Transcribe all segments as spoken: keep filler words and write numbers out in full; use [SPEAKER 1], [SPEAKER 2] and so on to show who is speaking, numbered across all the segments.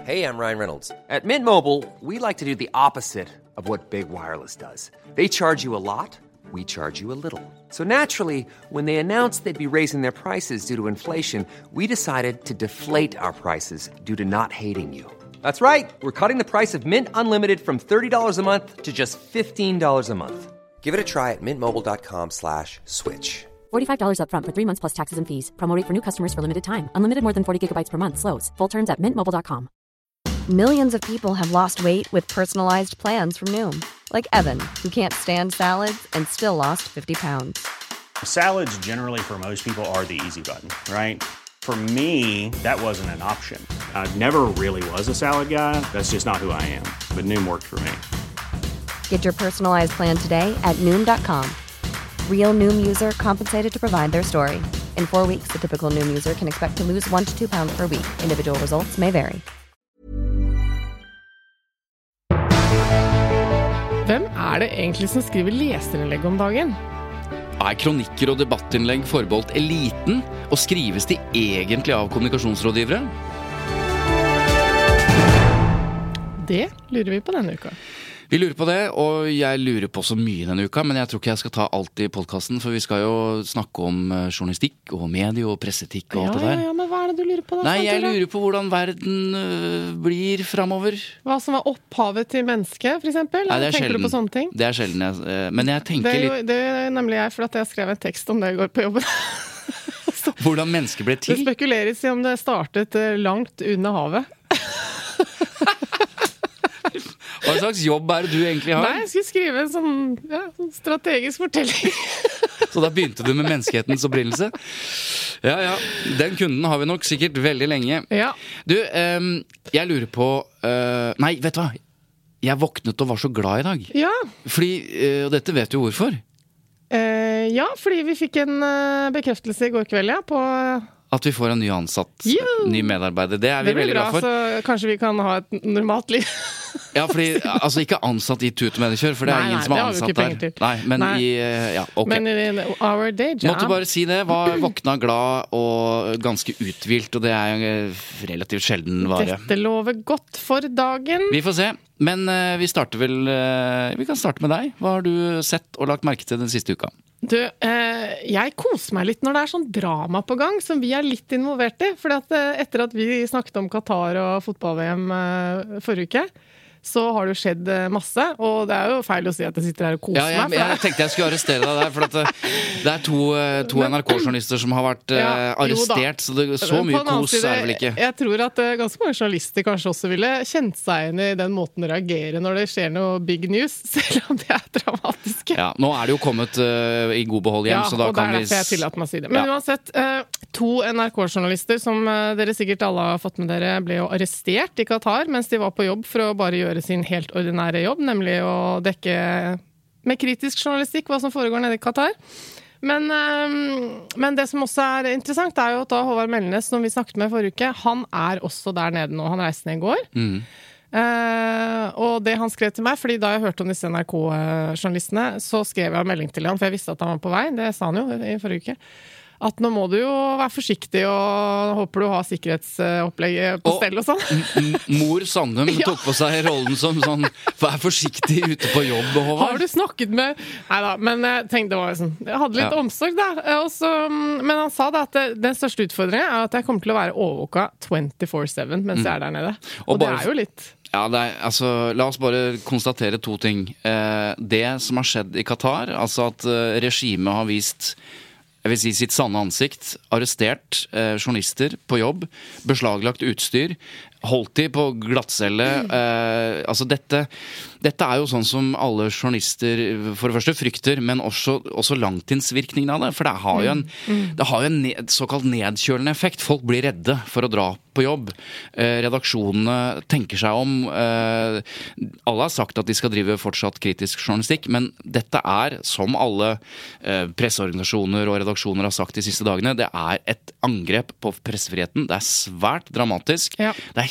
[SPEAKER 1] Hey, I'm Ryan Reynolds. At Mint Mobile, we like to do the opposite of what Big Wireless does. They charge you a lot, we charge you a little. So naturally, when they announced they'd be raising their prices due to inflation, we decided to deflate our prices due to not hating you. That's right. We're cutting the price of Mint Unlimited from thirty dollars a month to just fifteen dollars a month. Give it a try at mintmobile.com slash switch.
[SPEAKER 2] forty-five dollars up front for three months plus taxes and fees. Promo rate for new customers for limited time. Unlimited more than forty gigabytes per month. Slows full terms at mint mobile dot com.
[SPEAKER 3] Millions of people have lost weight with personalized plans from Noom. Like Evan, who can't stand salads and still lost fifty pounds.
[SPEAKER 4] Salads generally for most people are the easy button, right? For me, that wasn't an option. I never really was a salad guy. That's just not who I am. But Noom worked for me.
[SPEAKER 3] Get your personalized plan today at Noom dot com. Real Noom user compensated to provide their story. In four weeks, the typical Noom user can expect to lose one to two pounds per week. Individual results may vary.
[SPEAKER 5] Hvem er det egentlig som skriver leserinnlegg om dagen?
[SPEAKER 6] Er kronikker og debattinnlegg forbeholdt eliten, og skrives de egentlig av kommunikasjonsrådgivere?
[SPEAKER 5] Det lurer vi på denne uka.
[SPEAKER 6] Vi lurer på det, og jeg lurer på så mye denne uka, men jeg tror ikke jeg skal ta alt i podcasten, for vi skal jo snakke om journalistikk og medie og pressetikk og alt
[SPEAKER 5] ja,
[SPEAKER 6] det der.
[SPEAKER 5] Ja, ja, men hva er det du lurer på da?
[SPEAKER 6] Nei, jeg lurer på hvordan verden øh, blir fremover.
[SPEAKER 5] Hva som var opphavet til mennesket, for eksempel?
[SPEAKER 6] Nei, det er
[SPEAKER 5] tenker
[SPEAKER 6] sjelden.
[SPEAKER 5] du på sånne ting?
[SPEAKER 6] Det er sjelden, jeg, øh, men jeg tenker
[SPEAKER 5] det er jo,
[SPEAKER 6] litt...
[SPEAKER 5] Det er nemlig jeg, for at jeg skrev en tekst om det i går på jobben.
[SPEAKER 6] Hvordan mennesket ble til?
[SPEAKER 5] Det spekuleres i om det startet langt under havet.
[SPEAKER 6] Hva slags jobb er det du egentlig har?
[SPEAKER 5] Nei, jeg skulle skrive en sånn, ja, sånn strategisk fortelling.
[SPEAKER 6] Så da begynte du med menneskehetens opprinnelse? Ja, ja. Den kunden har vi nok sikkert veldig lenge.
[SPEAKER 5] Ja.
[SPEAKER 6] Du, um, jeg lurer på... Uh, nei, vet du hva? Jeg våknet og var så glad i dag.
[SPEAKER 5] Ja.
[SPEAKER 6] Fordi, uh, og dette vet du hvorfor.
[SPEAKER 5] Uh, ja, fordi vi fikk en uh, bekreftelse i går kveld, ja, på...
[SPEAKER 6] At vi får en ny ansatt,
[SPEAKER 5] Jo.
[SPEAKER 6] ny medarbeider. Det er vi
[SPEAKER 5] det
[SPEAKER 6] veldig
[SPEAKER 5] bra,
[SPEAKER 6] glad for.
[SPEAKER 5] Så kanskje vi kan ha et normalt liv.
[SPEAKER 6] Ja, fordi, altså ikke ansatt i tut og mediekjør, for det er
[SPEAKER 5] nei,
[SPEAKER 6] ingen
[SPEAKER 5] nei,
[SPEAKER 6] som er
[SPEAKER 5] det har vi
[SPEAKER 6] ansatt
[SPEAKER 5] ikke penger
[SPEAKER 6] der.
[SPEAKER 5] til.
[SPEAKER 6] Nei, men
[SPEAKER 5] Nei.
[SPEAKER 6] i, ja, ok.
[SPEAKER 5] Men i our day job.
[SPEAKER 6] Måtte bare si det, var våkna glad og ganske uthvilt, og det er en relativt sjelden vare.
[SPEAKER 5] Dette lover godt for dagen.
[SPEAKER 6] Vi får se, men uh, vi starter vel, uh, vi kan starte med deg. Hva har du sett og lagt merke til den siste uka?
[SPEAKER 5] Du, eh, jeg koser meg litt når det er sånn drama på gang, som vi er litt involvert i. For at, eh, etter at vi snakket om Qatar og fotball-V M eh, forrige uke, så har det jo skjedd eh, masse. Og det er jo feil å si at jeg sitter her og koser
[SPEAKER 6] ja, jeg,
[SPEAKER 5] meg.
[SPEAKER 6] Jeg, jeg tenkte jeg skulle arrestere deg der, for at det, det er to, to N R K-journalister som har vært
[SPEAKER 5] Ja,
[SPEAKER 6] eh, arrestert, så det, så
[SPEAKER 5] Men på
[SPEAKER 6] mye
[SPEAKER 5] den annen
[SPEAKER 6] kos
[SPEAKER 5] side,
[SPEAKER 6] er det vel ikke.
[SPEAKER 5] Jeg tror at eh, ganske mange journalister kanskje også ville kjent seg inn i den måten å reagere når det skjer noe big news, selv om de er dramatiske.
[SPEAKER 6] Ja, nå er det jo kommet uh, i god behold hjem,
[SPEAKER 5] Ja,
[SPEAKER 6] så da
[SPEAKER 5] og
[SPEAKER 6] kan
[SPEAKER 5] det er
[SPEAKER 6] vi...
[SPEAKER 5] derfor jeg tillater meg å si det. Men
[SPEAKER 6] Ja.
[SPEAKER 5] uansett, eh, to N R K-journalister som eh, dere sikkert alle har fått med dere, ble jo arrestert i Qatar mens de var på jobb for å bare gjøre sin helt ordinære jobb, nemlig å dekke med kritisk journalistikk hva som foregår nede i Qatar. Men, eh, men det som også er interessant er jo at da Håvard Melnes, som vi snakket med forrige uke, han er også der nede nå. Han reiste ned i går.
[SPEAKER 6] Mm.
[SPEAKER 5] Uh, og det han skrev til meg, fordi da jeg hørte om disse N R K-journalistene, så skrev jeg en melding til han, for jeg visste at han var på vei. Det sa han jo i forrige uke. At nå må du jo være forsiktig, og håper du har sikkerhetsopplegg på stell og sånn.
[SPEAKER 6] Mor Sandum
[SPEAKER 5] Ja.
[SPEAKER 6] tok på seg rollen som sånn, vær forsiktig ute på jobb, Håvard.
[SPEAKER 5] Har du snakket med... Neida, men jeg tenkte det var sånn, jeg hadde litt
[SPEAKER 6] Ja.
[SPEAKER 5] omsorg da. Og så, men han sa da at det, den største utfordringen er at jeg kommer til å være overvåka twenty-four seven mens jeg er der nede. Og,
[SPEAKER 6] Og
[SPEAKER 5] det
[SPEAKER 6] bare-
[SPEAKER 5] er jo litt...
[SPEAKER 6] Ja, det er, altså, la oss bare konstatere to ting. Eh, det som har skjedd i Qatar, altså at eh, regimet har vist, jeg vil si, sitt sanne ansikt, arrestert eh, journalister på jobb, beslaglagt utstyr, holdt de på glattcelle. Eh, altså dette, dette er jo sånn som alle journalister for det første frykter, men også, også langtidsvirkningen av det. For det har jo en, det har jo en ned, såkalt nedkjølende effekt. Folk blir redde for å dra på jobb. Eh, redaksjonene tenker seg om. Eh, alle har sagt at de skal drive fortsatt kritisk journalistikk, men dette er, som alle eh, presseorganisasjoner og redaksjoner har sagt de siste dagene, det er et angrep på pressefriheten. Det er svært dramatisk.
[SPEAKER 5] Ja.
[SPEAKER 6] Det er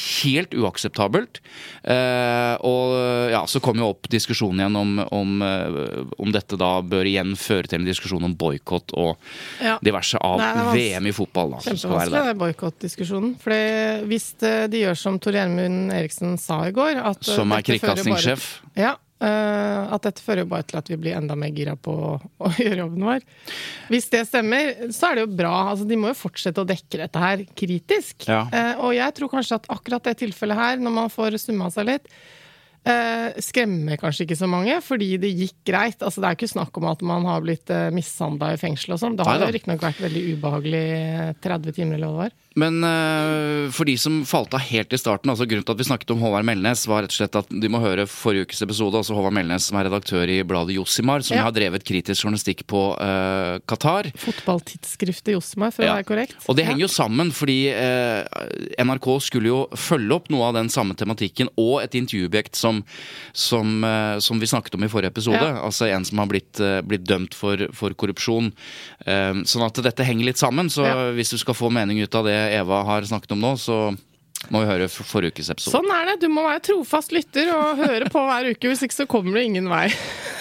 [SPEAKER 6] helt uakseptabelt. Eh, og ja, så kom jo opp diskusjonen igjen om, om, om dette da bør igjen føre til en diskusjon om boykott og ja. diverse av Nei, V M i fotball. Da,
[SPEAKER 5] kjempevanskelig, det boykottdiskusjonen. For hvis de gjør som Tor Gjermund Eriksen sa i går at
[SPEAKER 6] som er kringkastingssjef.
[SPEAKER 5] Ja, uh, at dette fører bare til at vi blir enda mer gira på å, å gjøre jobben vår. Hvis det stemmer, så er det jo bra. Altså, de må jo fortsette å dekke dette her kritisk. Ja. Uh, og jeg tror kanskje at akkurat det tilfellet her, når man får summa seg litt, Uh, skremmer kanskje ikke så mange, fordi det gikk greit. Altså, det er ikke snakk om at man har blitt uh, mishandlet i fengsel og sånn. Det har jo riktig nok vært veldig ubehagelig tretti timer eller hva det var.
[SPEAKER 6] Men uh, for de som falt av helt i starten, altså grunnen til at vi snakket om Håvard Melnes var rett og slett at de må høre forrige ukes episode, altså Håvard Melnes som er redaktør i bladet Josimar, som ja. har drevet kritisk journalistikk på uh, Qatar.
[SPEAKER 5] Fotballtidsskriftet Josimar, for ja. å være korrekt.
[SPEAKER 6] Og det henger jo sammen, fordi uh, N R K skulle jo følge opp noe av den samme tematikken og et intervjuobjekt som Som, som, som vi snakket om i forrige episode, ja. altså en som har blitt, blitt dømt for, for korrupsjon. Sånn at dette henger litt sammen, så ja. hvis du skal få mening ut av det Eva har snakket om nå, så må vi høre forrige ukes episode.
[SPEAKER 5] Sånn er det, du må være trofast lytter og høre på hver uke, hvis ikke så kommer det ingen vei.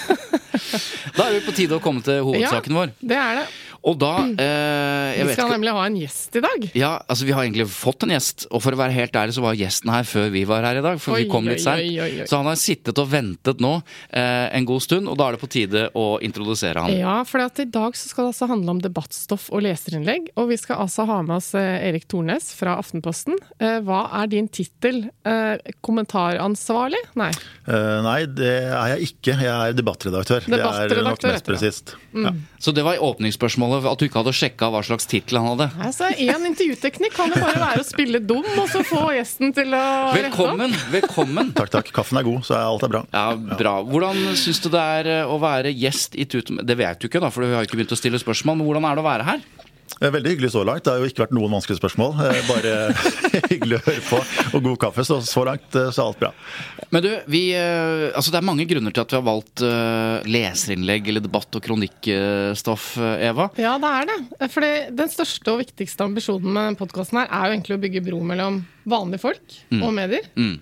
[SPEAKER 6] Da er vi på tide å komme til hovedsaken vår.
[SPEAKER 5] Ja, det er det.
[SPEAKER 6] Og da eh, jeg
[SPEAKER 5] Vi skal
[SPEAKER 6] vet,
[SPEAKER 5] nemlig ha en gjest i dag.
[SPEAKER 6] Ja, altså vi har egentlig fått en gjest. Og for å være helt ærlig så var gjesten her før vi var her i dag. For oi, vi kom litt sent. Så han har sittet og ventet nå eh, en god stund. Og da er det på tide å introdusere han.
[SPEAKER 5] Ja, for at i dag så skal det altså handle om debattstoff og leserinnlegg. Og vi skal altså ha med oss eh, Erik Tornes fra Aftenposten. Eh, hva er din titel? Eh, kommentaransvarlig? Nei.
[SPEAKER 7] Uh, nei, det er jeg ikke. Jeg er debattredaktør.
[SPEAKER 5] debattredaktør
[SPEAKER 7] det er nok mest presist.
[SPEAKER 6] Mm. Ja. Så det var i åpningsspørsmålet at du ikke hadde sjekket hva slags titel han hadde?
[SPEAKER 5] Nei, så en intervjuteknikk kan jo bare være å spille dum, og så få gjesten til å
[SPEAKER 6] velkommen, velkommen.
[SPEAKER 7] Takk, takk. Kaffen er god, så alt er bra.
[SPEAKER 6] Ja, bra. Hvordan synes du det er å være gjest i Tut? Det vet du ikke da, for vi har ikke begynt å stille spørsmål, men hvordan er det å være her?
[SPEAKER 7] Veldig hyggelig så langt. Det har jo ikke vært noen vanskelige spørsmål. Bare hyggelig å høre på og god kaffe, så så langt så er alt bra.
[SPEAKER 6] Men du, vi, altså det er mange grunner til at vi har valgt uh, leserinnlegg eller debatt- og kronikkstoff, Eva.
[SPEAKER 5] Ja, det er det. For den største og viktigste ambisjonen med den podcasten her er jo egentlig å bygge bro mellom vanlige folk mm. og medier. Mm.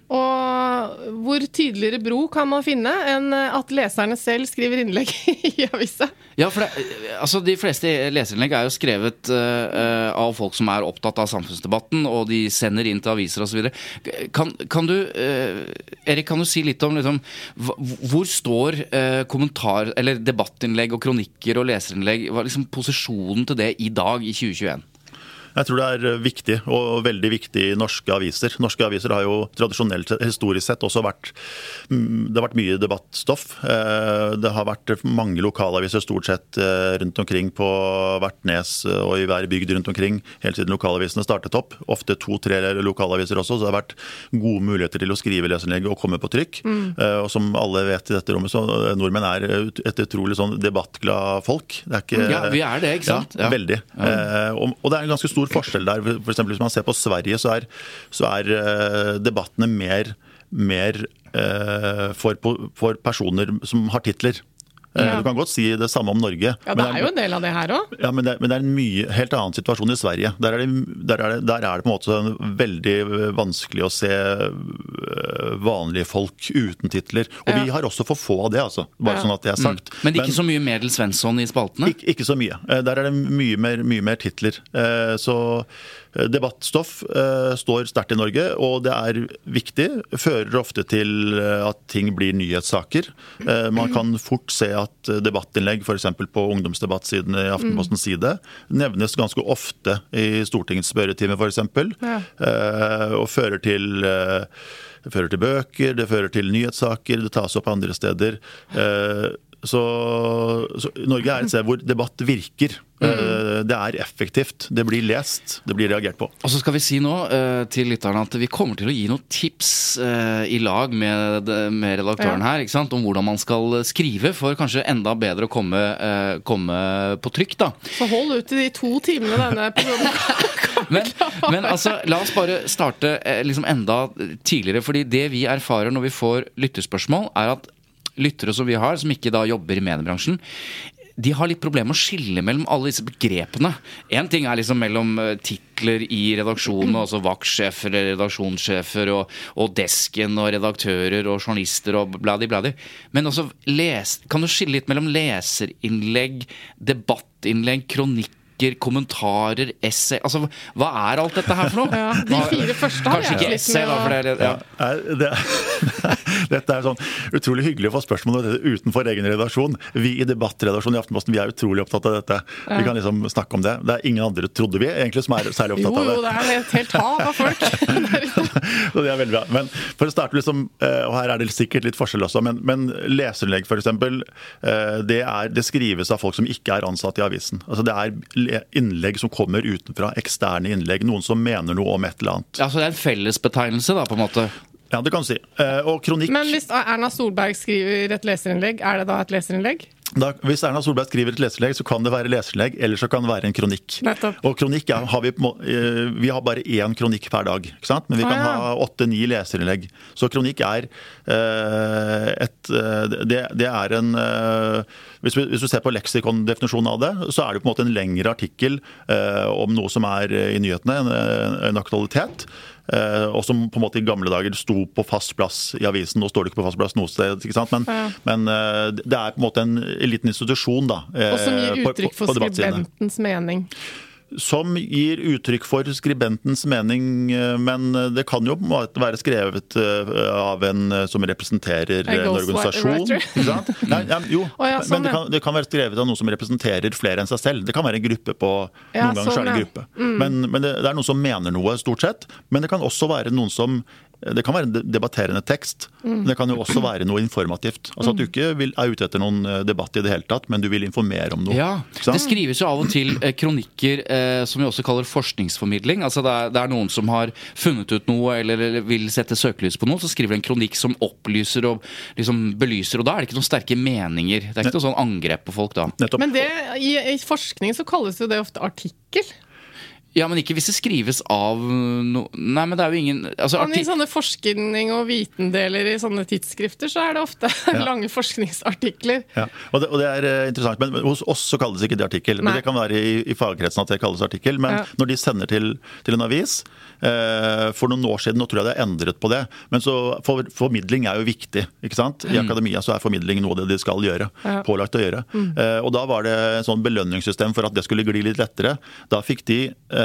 [SPEAKER 5] Og hvor tydeligere bro kan man finne enn at leserne selv skriver innlegg i avisa?
[SPEAKER 6] Ja, for det, altså de fleste leserinnlegg er jo skrevet uh, av folk som er opptatt av samfunnsdebatten, og de sender inn til aviser og så videre. Kan, kan du, uh, Erik, kan du si litt om liksom, hvor står uh, kommentar, eller debattinnlegg og kronikker og leserinnlegg, hva er liksom posisjonen til det i dag i tjue tjueen?
[SPEAKER 7] Jeg tror det er viktig, og veldig viktig i norske aviser. Norske aviser har jo tradisjonelt, historisk sett, også vært, det har vært mye debattstoff. Det har vært mange lokalaviser stort sett rundt omkring på hvert nes og i hver bygd rundt omkring, helt siden lokalavisene startet opp. Ofte to-tre lokalaviser også, så det har vært gode muligheter til å skrive leserinnlegg og komme på trykk. Mm. Og som alle vet i dette rommet, så nordmenn er et utrolig sånn debattglad folk. Det er ikke,
[SPEAKER 6] ja, vi er det, ikke sant?
[SPEAKER 7] Ja, veldig. Ja. Og det er en ganske stor forskjell der. For eksempel hvis man ser på Sverige, så er, så er uh, debattene mer, mer uh, for, for personer som har titler. Ja. Du kan godt si det samme om Norge.
[SPEAKER 5] Ja, det er, er jo en del av det her også.
[SPEAKER 7] Ja, men det, men det er en mye, helt annen situasjon i Sverige. Der er, det, der, er det, der er det på en måte veldig vanskelig å se vanlige folk uten titler. Og ja. vi har også for få av det, altså. Bare ja. sånn at det er sagt.
[SPEAKER 6] Mm. Men ikke men, så mye Medel Svensson i spaltene?
[SPEAKER 7] Ikke, ikke så mye. Der er det mye mer, mye mer titler. Så debattstoff står sterkt i Norge, og det er viktig. Fører ofte til at ting blir nyhetssaker. Man kan fort se at debattinnlegg, for eksempel på ungdomsdebattsiden i Aftenpostens side, nevnes ganske ofte i Stortingets spørretime, for eksempel, ja. og fører til, fører til bøker, det fører til nyhetssaker, det tas opp andre steder. Så, så Norge er et sted hvor debatt virker. Mm. Det er effektivt. Det blir lest. Det blir reagert på.
[SPEAKER 6] Og så skal vi si nå uh, til lytterne at vi kommer til å gi noen tips uh, i lag med, med redaktøren ja. her, ikke sant? Om hvordan man skal skrive for kanskje enda bedre å komme, uh, komme på trykk, da.
[SPEAKER 5] Så hold ut i de to timene denne episoden.
[SPEAKER 6] men, men altså, la oss bare starte uh, liksom enda tidligere, fordi det vi erfarer når vi får lytterspørsmål, er at lyttere som vi har, som ikke da jobber i mediebransjen, de har litt problemer med å skille mellom alle disse begrepene. En ting er liksom mellom titler i redaksjonen, altså vaktsjefer, redaksjonssjefer og, og desken og redaktører og journalister og bladi-bladi. Men også les, kan du skille litt mellom leserinnlegg, debattinnlegg, kronikk, kommentarer, essay, altså hva er alt dette her for noe?
[SPEAKER 5] Ja, de fire første har
[SPEAKER 6] Kanskje ikke essay da, for det er, ja.
[SPEAKER 7] Ja, det, dette er sånn utrolig hyggelig å få spørsmål om dette utenfor egen redaksjon. Vi i debattredaksjonen i Aftenposten, vi er utrolig opptatt av dette. Vi kan liksom snakke om det. Det er ingen andre, trodde vi, egentlig som er særlig opptatt
[SPEAKER 5] jo,
[SPEAKER 7] av det.
[SPEAKER 5] Jo, det er et helt hav av folk.
[SPEAKER 7] Så det er veldig bra. Men for å starte liksom, og her er det sikkert litt forskjell også, men, men leserinnlegg for eksempel, det, er, det skrives av folk som ikke er ansatt i avisen. Altså det er innlegg som kommer utenfra, eksterne innlegg, noen som mener noe om et eller annet.
[SPEAKER 6] Ja, så det er en fellesbetegnelse da, på en måte?
[SPEAKER 7] Ja, det kan du si. Og kronikk...
[SPEAKER 5] Men hvis Erna Solberg skriver et leserinnlegg, er det da et leserinnlegg?
[SPEAKER 7] Da, hvis Erna Solberg skriver et leserinnlegg, så kan det være leserinnlegg, eller så kan det være en kronikk.
[SPEAKER 5] Nettopp.
[SPEAKER 7] Og kronikk ja, har vi, vi har bare én kronikk per dag, ikke sant? Men vi kan ah, ja. ha åtte-ni leserinnlegg. Så kronikk er uh, et uh, det, det er en uh, hvis, vi, hvis du ser på leksikondefinisjonen av det, så er det på en måte en lengre artikkel uh, om noe som er i nyhetene, en, en aktualitet. Uh, og som på en måte i gamle dager sto på fast plass i avisen. Nå står det ikke på fast plass noe sted, ikke sant? Men, ja. men uh, det er på en måte en liten institusjon da. Uh,
[SPEAKER 5] og som gir uttrykk for på, på skribentens mening.
[SPEAKER 7] Som gir uttrykk for skribentens mening, men det kan jo være skrevet av en som representerer en organisasjon. Ikke sant? Nei, ja, jo, oh, ja, sånn, men det kan, det kan være skrevet av noen som representerer flere enn seg selv. Det kan være en gruppe på, ja, noen ganger sånn, så er det en gruppe. Mm. Men, men det, det er noen som mener noe stort sett, men det kan også være noen som det kan være en debatterende tekst, mm. men det kan jo også være noe informativt. Altså at du ikke vil, er ute etter noen debatt i det hele tatt, men du vil informere om noe.
[SPEAKER 6] Ja, det skrives jo av og til eh, kronikker eh, som vi også kaller forskningsformidling. Altså det er, det er noen som har funnet ut noe eller, eller vil sette søkelys på noe, så skriver de en kronikk som opplyser og liksom belyser, og da er det ikke noen sterke meninger. Det er ikke noe sånn angrep på folk da.
[SPEAKER 5] Nettopp. Men det, i, i forskning så kalles jo det ofte artikkel.
[SPEAKER 6] Ja, men ikke hvis det skrives av no... Nei, men det er jo ingen altså,
[SPEAKER 5] artik... I sånne forskning- og vitendeler i sånne tidsskrifter så er det ofte ja. lange forskningsartikler. Ja,
[SPEAKER 7] og det, og det er interessant, men hos oss så kalles ikke det artikkel. Men det kan være i, i fagkretsen at det kalles artikkel. Men ja. når de sender til, til en avis, eh, for noen år siden, nå tror jeg det er endret på det, men så for, formidling er jo viktig, ikke sant? I akademia så er formidling noe det de skal gjøre, ja. pålagt å gjøre. Mm. Eh, og da var det en sånn belønningssystem for at det skulle gli litt lettere. Da fikk de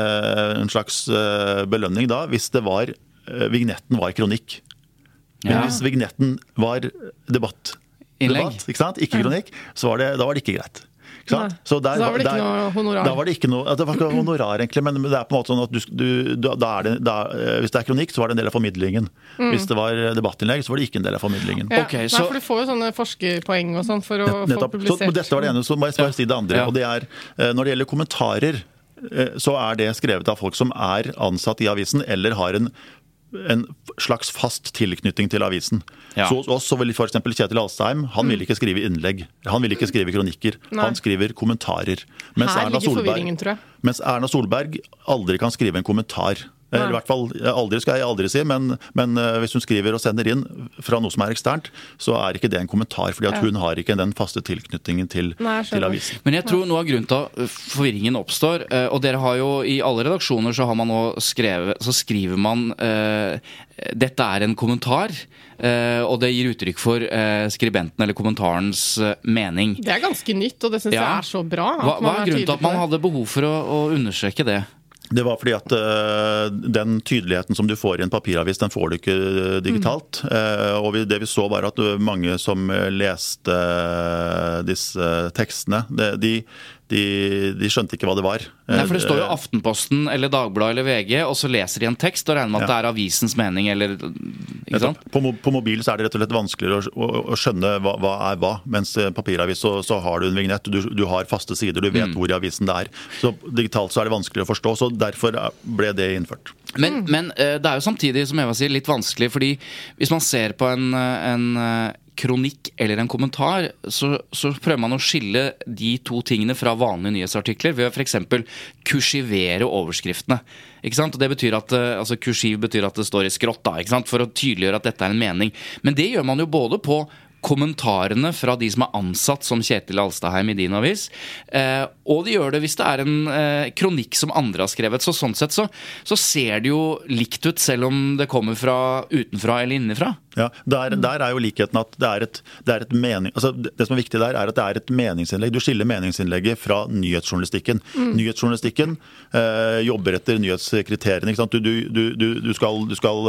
[SPEAKER 7] en slags belønning da, hvis det var vignetten var kronikk. Men ja. hvis vignetten var debatt, debatt ikke sant? Ikke kronikk, så var det, da var det ikke greit. Ikke sant? Så, der,
[SPEAKER 5] så da var det ikke der, noe honorar.
[SPEAKER 7] Da var det ikke noe, det var ikke honorar egentlig, men det er på en måte sånn at du, du, da er det, da, hvis det er kronikk, så var det en del av formidlingen. Mm. Hvis det var debattinnlegg, så var det ikke en del av formidlingen.
[SPEAKER 5] Ja.
[SPEAKER 6] Okay,
[SPEAKER 5] så... Nei, for du får jo sånne forskerpoeng og sånn for å
[SPEAKER 7] Nettopp.
[SPEAKER 5] få publisert.
[SPEAKER 7] Så dette var det ene, så må jeg bare si det andre. Ja. Og det er, når det gjelder kommentarer, så er det skrevet av folk som er ansatt i avisen, eller har en, en slags fast tilknytning til avisen. Ja. Så hos oss så vil for eksempel Kjetil Alstheim, han vil ikke skrive innlegg, han vil ikke skrive kronikker, Nei. han skriver kommentarer. Mens
[SPEAKER 5] Her
[SPEAKER 7] Erna
[SPEAKER 5] ligger
[SPEAKER 7] Solberg,
[SPEAKER 5] forvirringen, tror jeg.
[SPEAKER 7] Mens Erna Solberg aldri kan skrive en kommentar. Eller i hvert fall, aldri skal jeg aldri si, men, men hvis hun skriver og sender inn fra noe som er eksternt, så er ikke det en kommentar, fordi at hun har ikke den faste tilknytningen til, Nei, til avisen.
[SPEAKER 6] Men jeg tror noe av grunnen til at forvirringen oppstår, og dere har jo i alle redaksjoner så har man nå skrevet, så skriver man uh, dette er en kommentar, uh, og det gir uttrykk for uh, skribenten eller kommentarens uh, mening.
[SPEAKER 5] Det er ganske nytt, og det synes ja. jeg er så bra.
[SPEAKER 6] Hva, hva er grunnen til at man hadde behov for å, å understreke det?
[SPEAKER 7] Det var fordi at uh, den tydeligheten som du får i en papiravis, den får du ikke uh, digitalt. Mm. Uh, og vi, det vi så var at mange som leste uh, disse tekstene, det, de, de, de skjønte ikke hva det var.
[SPEAKER 6] Nei, for det står jo Aftenposten eller Dagbladet eller V G, og så leser de en tekst og regner med at ja. det er avisens mening, eller ikke sant?
[SPEAKER 7] På, på mobil så er det rett og slett vanskeligere å, å, å skjønne hva, hva er hva, mens papiravis så, så har du en vignett, du, du har faste sider, du vet mm. hvor i avisen det er. Så digitalt så er det vanskelig å forstå, så derfor ble det innført.
[SPEAKER 6] Men, mm. men det er jo samtidig, som Eva sier, litt vanskelig, fordi hvis man ser på en, en kronikk eller en kommentar, så, så prøver man å skille de to tingene fra vanlige nyhetsartikler ved å for eksempel kursivere overskriftene. Ikke sant? Og det betyr at, altså kursiv betyr at det står i skrått da, ikke sant? For å tydeliggjøre at dette er en mening. Men det gjør man jo både på kommentarene fra de som er ansatt som Kjetil Alstadheim i din avis, eh, og de gjør det hvis det er en eh, kronikk som andre har skrevet. Så sånn sett så, så ser det jo likt ut, selv om det kommer fra utenfra eller innenfra.
[SPEAKER 7] Ja, der, der er jo likheten at det er et, det er et mening, altså det som er viktig der er at det er et meningsinnlegg. Du skiller meningsinnlegget fra nyhetsjournalistikken. Mm. Nyhetsjournalistikken eh, jobber etter nyhetskriteriene. Ikke sant? Du, du, du, du skal, du skal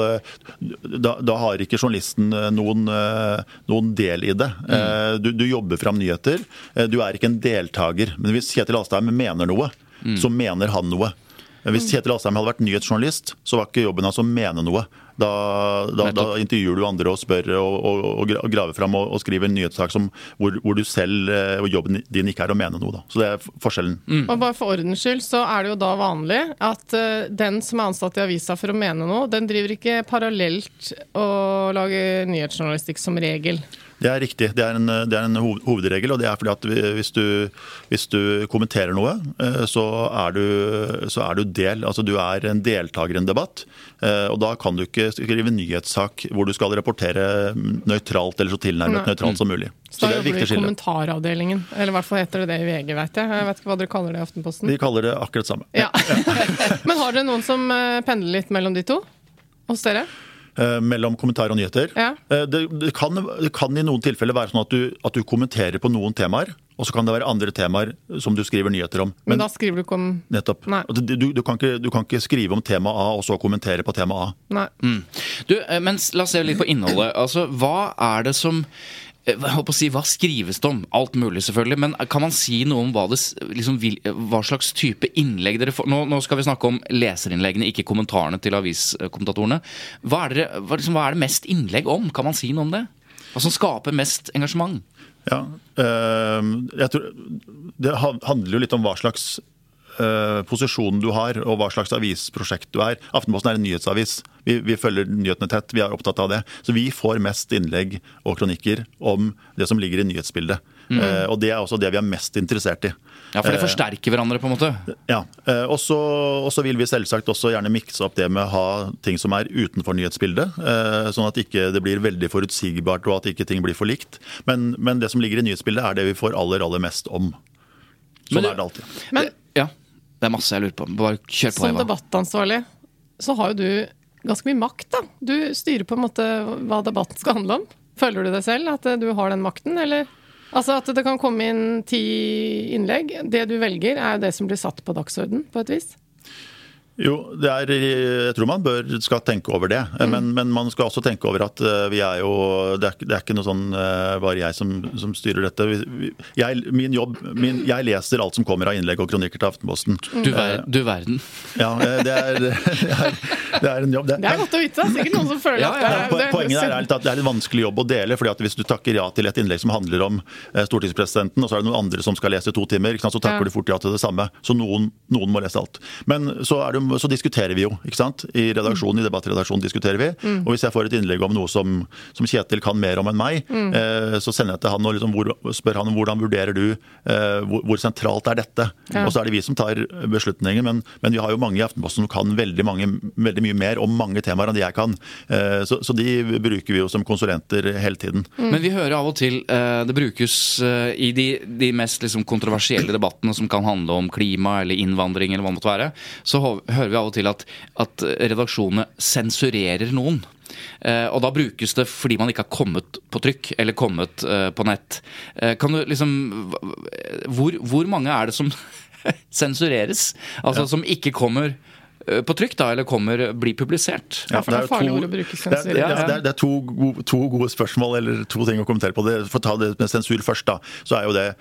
[SPEAKER 7] da, da har ikke journalisten noen, noen del i det. Mm. Du, du jobber fram nyheter. Du er ikke en deltager. Men hvis Kjetil Alstadheim mener noe, mm. så mener han noe. Hvis Kjetil Alstadheim hadde vært nyhetsjournalist, så var ikke jobben hans å mene noe. Da, da, da intervjuer du andre og spør og, og, og graver fram og, og skriver en nyhetssak som, hvor, hvor du selv og jobben din ikke er å mene noe. Da. Så det er forskjellen.
[SPEAKER 5] Mm. Og bare for ordens skyld så er det jo da vanlig at uh, den som er ansatt i avisa for å mene noe, den driver ikke parallelt å lage nyhetsjournalistikk som regel.
[SPEAKER 7] Det er riktig. Det er en, det er en hovedregel, og det er fordi at hvis du, hvis du kommenterer noe, så er, du, så er du del, altså du er en deltaker i en debatt, og da kan du ikke skrive en nyhetssak hvor du skal rapportere nøytralt eller så tilnærmet nøytralt som mulig.
[SPEAKER 5] Så, så da jobber du i kommentaravdelingen, eller i hvert fall heter det det i V G, vet jeg. Jeg vet ikke hva dere kaller det i Aftenposten.
[SPEAKER 7] Vi kaller det akkurat samme.
[SPEAKER 5] Ja. Men har dere noen som pendler litt mellom de to hos dere?
[SPEAKER 7] Mellom kommentar og nyheter. Ja. Det, det, kan, det kan i noen tilfeller være sånn at du, at du kommenterer på noen temaer, og så kan det være andre temaer som du skriver nyheter om.
[SPEAKER 5] Men, Men da skriver du ikke om...
[SPEAKER 7] Nettopp. Du, du, du, kan ikke, du kan ikke skrive om tema A og så kommentere på tema A.
[SPEAKER 5] Nei.
[SPEAKER 6] Mm. Du, men la oss se litt på innholdet. Altså, hva er det som... Jeg håper å si, hva skrives det om? Alt mulig selvfølgelig, men kan man si noe om hva, det, liksom, hva slags type innlegg dere får? Nå, nå skal vi snakke om leserinnleggene, ikke kommentarene til aviskommentatorene. Hva er, det, hva, liksom, hva er det mest innlegg om? Kan man si noe om det? Hva som skaper mest engasjement?
[SPEAKER 7] Ja, øh, jeg tror det handler jo litt om hva slags Uh, posisjonen du har, og hva slags avisprosjekt du er. Aftenposten er en nyhetsavis. Vi, vi følger nyhetene tett, vi er opptatt av det. Så vi får mest innlegg og kronikker om det som ligger i nyhetsbildet. Mm. Uh, og det er også det vi er mest interessert i.
[SPEAKER 6] Ja, for det forsterker uh, hverandre på en måte.
[SPEAKER 7] Ja, uh, og så vil vi selvsagt også gjerne mikse opp det med å ha ting som er utenfor nyhetsbildet, uh, sånn at ikke det blir veldig forutsigbart, og at ikke ting blir for likt. Men, men det som ligger i nyhetsbildet er det vi får aller, aller mest om. Sånn men, er det alltid.
[SPEAKER 5] Men
[SPEAKER 6] ja, det er masse jeg lurer på. Bare kjør på,
[SPEAKER 5] Som debattansvarlig så har jo du ganske mye makt, da. Du styrer på en måte hva debatten skal handle om. Føler du det selv, at du har den makten, eller? Altså at det kan komme inn ti innlegg. Det du velger er det som blir satt på dagsorden, på et vis.
[SPEAKER 7] Jo, det er, jeg tror man bør, skal tenke over det, mm. men, men man skal også tenke over at vi er jo, det er, det er ikke noe sånn bare jeg som, som styrer dette. Jeg, min jobb, min, jeg leser alt som kommer av innlegg og kronikker til Aftenposten.
[SPEAKER 6] Du, ver, du verden.
[SPEAKER 7] Ja, det er, det er, det er en jobb.
[SPEAKER 5] Det, det er godt å vite, sikkert noen som føler
[SPEAKER 7] ja, ja, ja. at det er... Poenget er at det er en vanskelig jobb å dele, fordi at hvis du takker ja til et innlegg som handler om stortingspresidenten, og så er det noen andre som skal lese to timer, så takker ja. du fort ja til det samme. Så noen, noen må lese alt. Men så er det så diskuterer vi jo, ikke sant? I redaksjonen, i debattredaksjonen diskuterer vi. Mm. Og hvis jeg får et innlegg om noe som, som Kjetil kan mer om enn meg, mm. eh, så sender jeg til han og liksom, hvor, spør han om hvordan vurderer du, eh, hvor, hvor sentralt er dette? Ja. Og så er det vi som tar beslutninger, men, men vi har jo mange i Aftenposten som kan veldig, mange, veldig mye mer om mange temaer enn de jeg kan. Eh, så, så de bruker vi jo som konsulenter hele tiden.
[SPEAKER 6] Mm. Men vi hører av og til, eh, det brukes eh, i de, de mest liksom, kontroversielle debattene som kan handle om klima eller innvandring eller hva det måtte være, så hører vi av og til at, at redaksjonene sensurerer noen. Eh, og da brukes det fordi man ikke har kommet på trykk eller kommet eh, på nett. Eh, kan du liksom hvor, hvor mange er det som sensureres? Altså ja. Som ikke kommer på trykk da, eller kommer, blir publisert?
[SPEAKER 5] Ja, for det er farlig ord å bruke sensur.
[SPEAKER 7] Det, det, det, det, det er to gode, to gode spørsmål, eller to ting å kommentere på. Det, for å ta det med sensur først da, så er jo det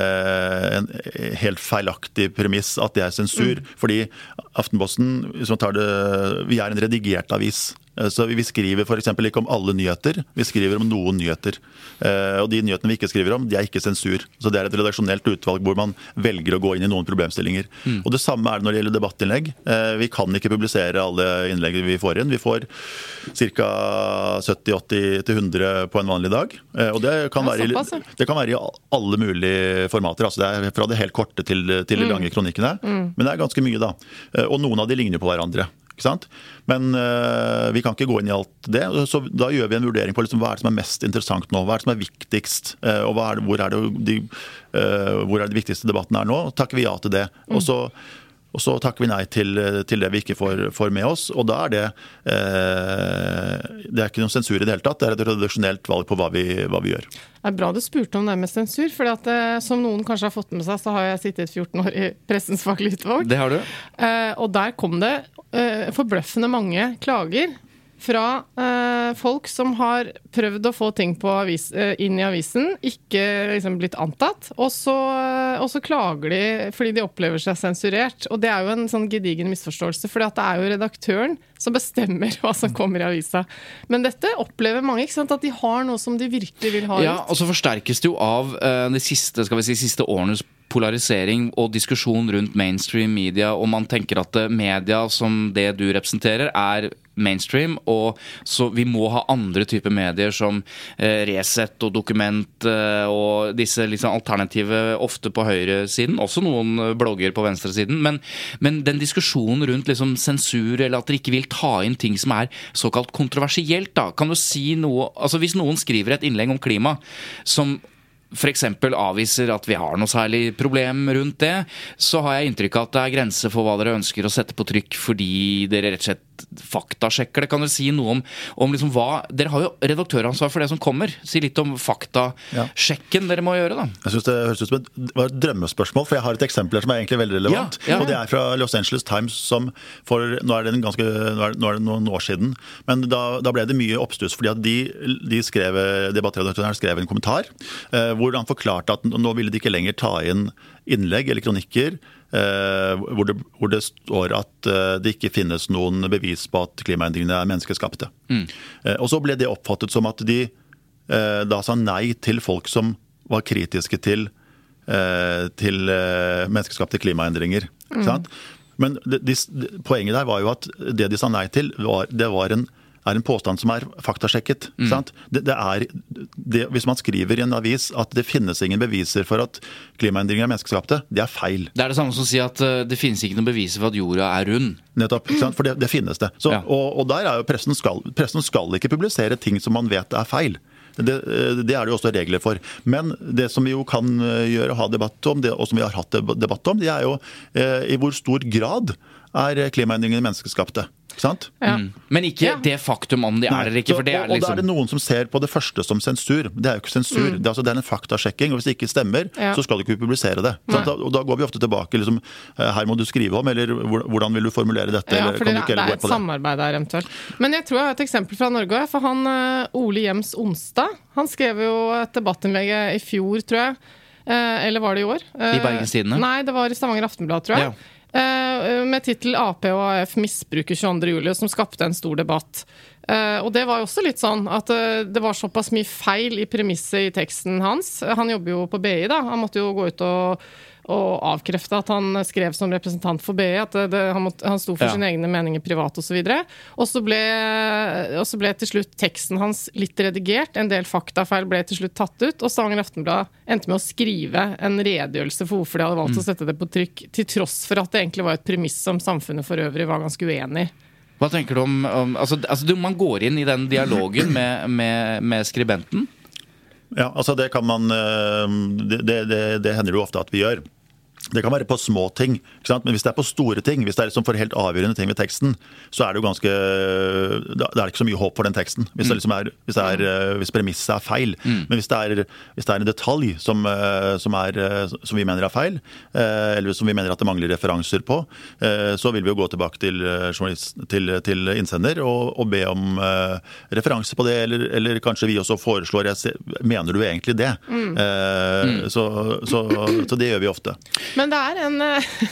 [SPEAKER 7] eh, en helt feilaktig premiss at det er sensur. Mm. Fordi Aftenposten, hvis man tar det, vi er en redigert avis. Så vi skriver for eksempel ikke om alle nyheter, vi skriver om noen nyheter. Og de nyhetene vi ikke skriver om, de er ikke sensur. Så det er et redaksjonelt utvalg hvor man velger å gå inn i noen problemstillinger. Mm. Og det samme er det når det gjelder debattinnlegg. Vi kan ikke publisere alle innlegg vi får inn. Vi får ca. sytti åtti til hundre på en vanlig dag. Og det kan, være, i, det kan være i alle mulige formater. Altså det er fra det helt korte til, til de lange kronikkene. Mm. Men det er ganske mye da. Og noen av de ligner på hverandre. ikke sant? Men uh, vi kan ikke gå inn i alt det, så da gjør vi en vurdering på liksom, hva er det som er mest interessant nå, hva er det som er viktigst, uh, og hva er det, hvor, er det de, uh, hvor er det viktigste debatten er nå, og takker vi ja til det. Mm. Og så Og så takker vi nei til, til det vi ikke får, får med oss, og da er det eh, det er ikke noen sensur i det hele tatt, det er et redaksjonelt valg på hva vi, hva vi gjør.
[SPEAKER 5] Det er bra du spurte om det med sensur, for at, som noen kanskje har fått med seg, så har jeg sittet fjorten år i Pressens faglige utvalg.
[SPEAKER 6] Det har du.
[SPEAKER 5] Eh, og der kom det eh, forbløffende mange klager fra eh, folk som har prøvd å få ting på avis, eh, inn i avisen, ikke liksom blitt antatt, og så, eh, og så klager de fordi de opplever seg sensurert. Og det er jo en sånn gedigen misforståelse, fordi at det er jo redaktøren som bestemmer hva som kommer i avisa. Men dette opplever mange, ikke sant? At de har noe som de virkelig vil ha ut.
[SPEAKER 6] Ja, og så forsterkes det jo av eh, de siste, skal vi si, siste årenes polarisering og diskusjon rundt mainstream media, og man tenker at media som det du representerer er mainstream, og så vi må ha andre typer medier som eh, Resett og Dokument eh, og disse liksom, alternative ofte på høyresiden, også noen blogger på venstresiden, men, men den diskusjonen rundt liksom, sensur eller at dere ikke vil ta inn ting som er såkalt kontroversielt da, kan du si noe, altså hvis noen skriver et innlegg om klima som for eksempel avviser at vi har noe særlig problem rundt det, så har jeg inntrykk av at det er grenser for hva dere ønsker å sette på trykk fordi dere rett og slett faktasjekker det. Kan du si noe om, om liksom hva, dere har jo redaktøransvar for det som kommer. Si litt om faktasjekken dere må gjøre da.
[SPEAKER 7] Jeg synes det høres ut som et, var et drømmespørsmål, for jeg har et eksempel her som er egentlig veldig relevant. Ja, ja. Og det er fra Los Angeles Times som, for nå er det, en ganske, nå er, nå er det noen år siden, men da, da ble det mye oppstuss, fordi at de, de skrev, debattredaktøren skrev en kommentar, eh, hvor han forklarte at nå ville de ikke lenger ta inn innlegg eller kronikker, Uh, hvor, det, hvor det står at uh, det ikke finnes noen bevis på at klimaendringene er menneskeskapte. Mm. Uh, og så ble det oppfattet som at de uh, da sa nei til folk som var kritiske til, uh, til uh, menneskeskapte klimaendringer. Mm. Sant? Men de, de, poenget der var jo at det de sa nei til, var, det var en er en påstand som er faktasjekket. Mm. Sant? Det, det er, det, hvis man skriver i en avis at det finnes ingen beviser for at klimaendringer er menneskeskapte, det er feil.
[SPEAKER 6] Det er det samme som å si at uh, det finnes ikke noen beviser for at jorda er rund.
[SPEAKER 7] Nettopp, sant? For det, det finnes det. Så, ja. og, og der er jo pressen skal, pressen skal ikke publisere ting som man vet er feil. Det, det er det jo også regler for. Men det som vi jo kan gjøre og ha debatt om, det, og som vi har hatt debatt om, det er jo eh, i hvor stor grad er klimaendringene menneskeskapte. Sant?
[SPEAKER 5] Ja.
[SPEAKER 6] Mm. Men ikke ja. det faktum om de er eller ikke. For det er liksom... Og da er det noen som ser på det første som sensur. Det er jo ikke sensur. Mm. Det, er altså, det er en faktasjekking, og hvis det ikke stemmer, ja. så skal du ikke publisere det. Da, og da går vi ofte tilbake, liksom, her må du skrive om, eller hvordan vil du formulere dette?
[SPEAKER 5] Ja,
[SPEAKER 7] eller,
[SPEAKER 5] for
[SPEAKER 7] kan
[SPEAKER 5] det,
[SPEAKER 7] du ikke
[SPEAKER 5] det er et samarbeid der eventuelt. Men jeg tror jeg har et eksempel fra Norge, for han Ole Jems Onsdag, han skrev jo et debattinnlegg i fjor, tror jeg. Eller var det i år?
[SPEAKER 6] I Bergens Tidende?
[SPEAKER 5] Nei, det var i Stavanger Aftenblad, tror jeg. Ja. Uh, med titel A P og A F misbruker tjueandre juli, som skapte en stor debatt. Uh, og det var jo også litt sånn at uh, det var såpass mye feil i premisset i teksten hans. Han jobber jo på B I da, han måtte jo gå ut og, og avkrefte at han skrev som representant for B I, at det, han, måtte, han sto for ja. sine egne meninger privat og så videre. Og så ble, og så ble til slutt teksten hans litt redigert, en del faktafeil ble til slutt tatt ut, og Stavanger Aftenblad endte med å skrive en redegjørelse for hvorfor de hadde valgt mm. å sette det på trykk, til tross for at det egentlig var et premiss som samfunnet for øvrig var ganske uenig i.
[SPEAKER 6] Hva tenker du om, om altså, altså du, man går inn i den dialogen med, med, med skribenten?
[SPEAKER 7] Ja, altså det kan man, det, det, det, det hender jo ofte at vi gjør. Det kan være på små ting, ikke sant? Men hvis det er på store ting, hvis det er liksom for helt avgjørende ting ved teksten, så er det jo ganske, da er det ikke så mye håp for den teksten, hvis, det liksom er, hvis, det er, hvis premisset er feil. Mm. Men hvis det, er, hvis det er en detalj som, som, er, som vi mener er feil, eller som vi mener at det mangler referanser på, så vil vi jo gå tilbake til, til, til innsender og, og be om referanser på det, eller, eller kanskje vi også foreslår, mener du egentlig det? Mm. Mm. Så, så, så det gjør vi ofte.
[SPEAKER 5] Men det er en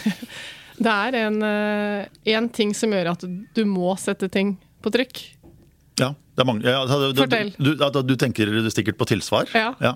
[SPEAKER 5] det er en, en ting som gjør at du må sette ting på trykk.
[SPEAKER 7] Ja. Det er mange, ja, du,
[SPEAKER 5] Fortell.
[SPEAKER 7] Du, du, du tenker sikkert på tilsvar,
[SPEAKER 5] ja.
[SPEAKER 7] Ja,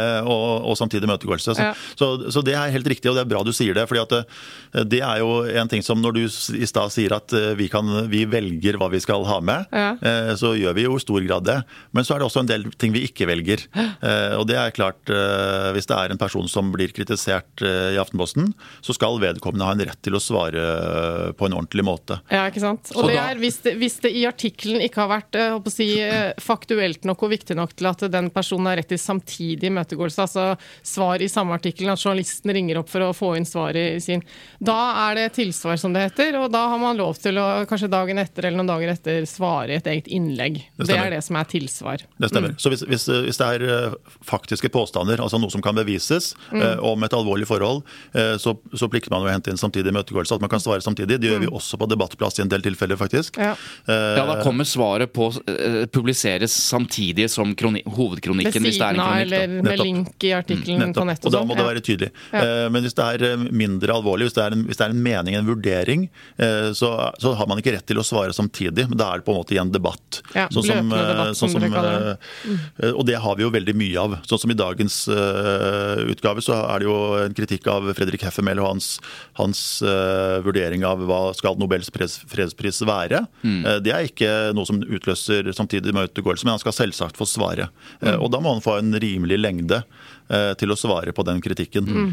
[SPEAKER 7] og, og samtidig møtegåelse. Så, ja. så, så det er helt riktig, og det er bra du sier det. Fordi at det, det er jo en ting som når du i stad sier at vi, kan, vi velger hva vi skal ha med, ja. så gjør vi jo i stor grad det. Men så er det også en del ting vi ikke velger. Og det er klart, hvis det er en person som blir kritisert i Aftenposten, så skal vedkommende ha en rett til å svare på en ordentlig måte.
[SPEAKER 5] Ja, ikke sant? Og det er, hvis det, hvis det i artikkelen ikke har vært jeg håper å si, faktuelt nok og viktig nok til at den personen har rett til samtidig møtegåelse, altså svar i samme artikkelen, at journalisten ringer opp for å få inn svar i sin, da er det tilsvar som det heter, og da har man lov til å kanskje dagen etter eller noen dager etter svare i et eget innlegg. Det, det er det som er tilsvar.
[SPEAKER 7] Det stemmer. Mm. Så hvis, hvis, hvis det er faktiske påstander, altså noe som kan bevises mm. eh, om et alvorlig forhold, eh, så, så plikter man å hente inn samtidig møtegåelse, at man kan svare samtidig. Det gjør vi også på debattplass i en del tilfeller, faktisk.
[SPEAKER 6] Ja, eh, ja da kommer svaret på uh, publiseres samtidig som kroni- hovedkronikken, hvis det er en kronikk.
[SPEAKER 5] Eller med
[SPEAKER 7] Nettopp.
[SPEAKER 5] link i artikkelen mm, på nett og
[SPEAKER 7] sånn. Og da må det
[SPEAKER 5] ja.
[SPEAKER 7] være tydelig.
[SPEAKER 5] Ja.
[SPEAKER 7] Eh, men hvis det er mindre alvorlig, hvis det er en, hvis det er en mening, en vurdering, eh, så, så har man ikke rett til å svare samtidig, men da er det på en måte i en debatt.
[SPEAKER 5] Ja,
[SPEAKER 7] sånn som,
[SPEAKER 5] debatt,
[SPEAKER 7] sånn som,
[SPEAKER 5] som det. Mm.
[SPEAKER 7] Og det har vi jo veldig mye av. Sånn som i dagens uh, utgave så er det jo en kritikk av Fredrik Heffemel og hans, hans uh, vurdering av hva skal Nobels pres, fredspris være. Mm. Uh, det er ikke noe som utløser samtidig møtegåelse, men han skal selvsagt få svare. Uh, mm. Og da må han få en rimelig lengde uh, til å svare på den kritikken. Mm.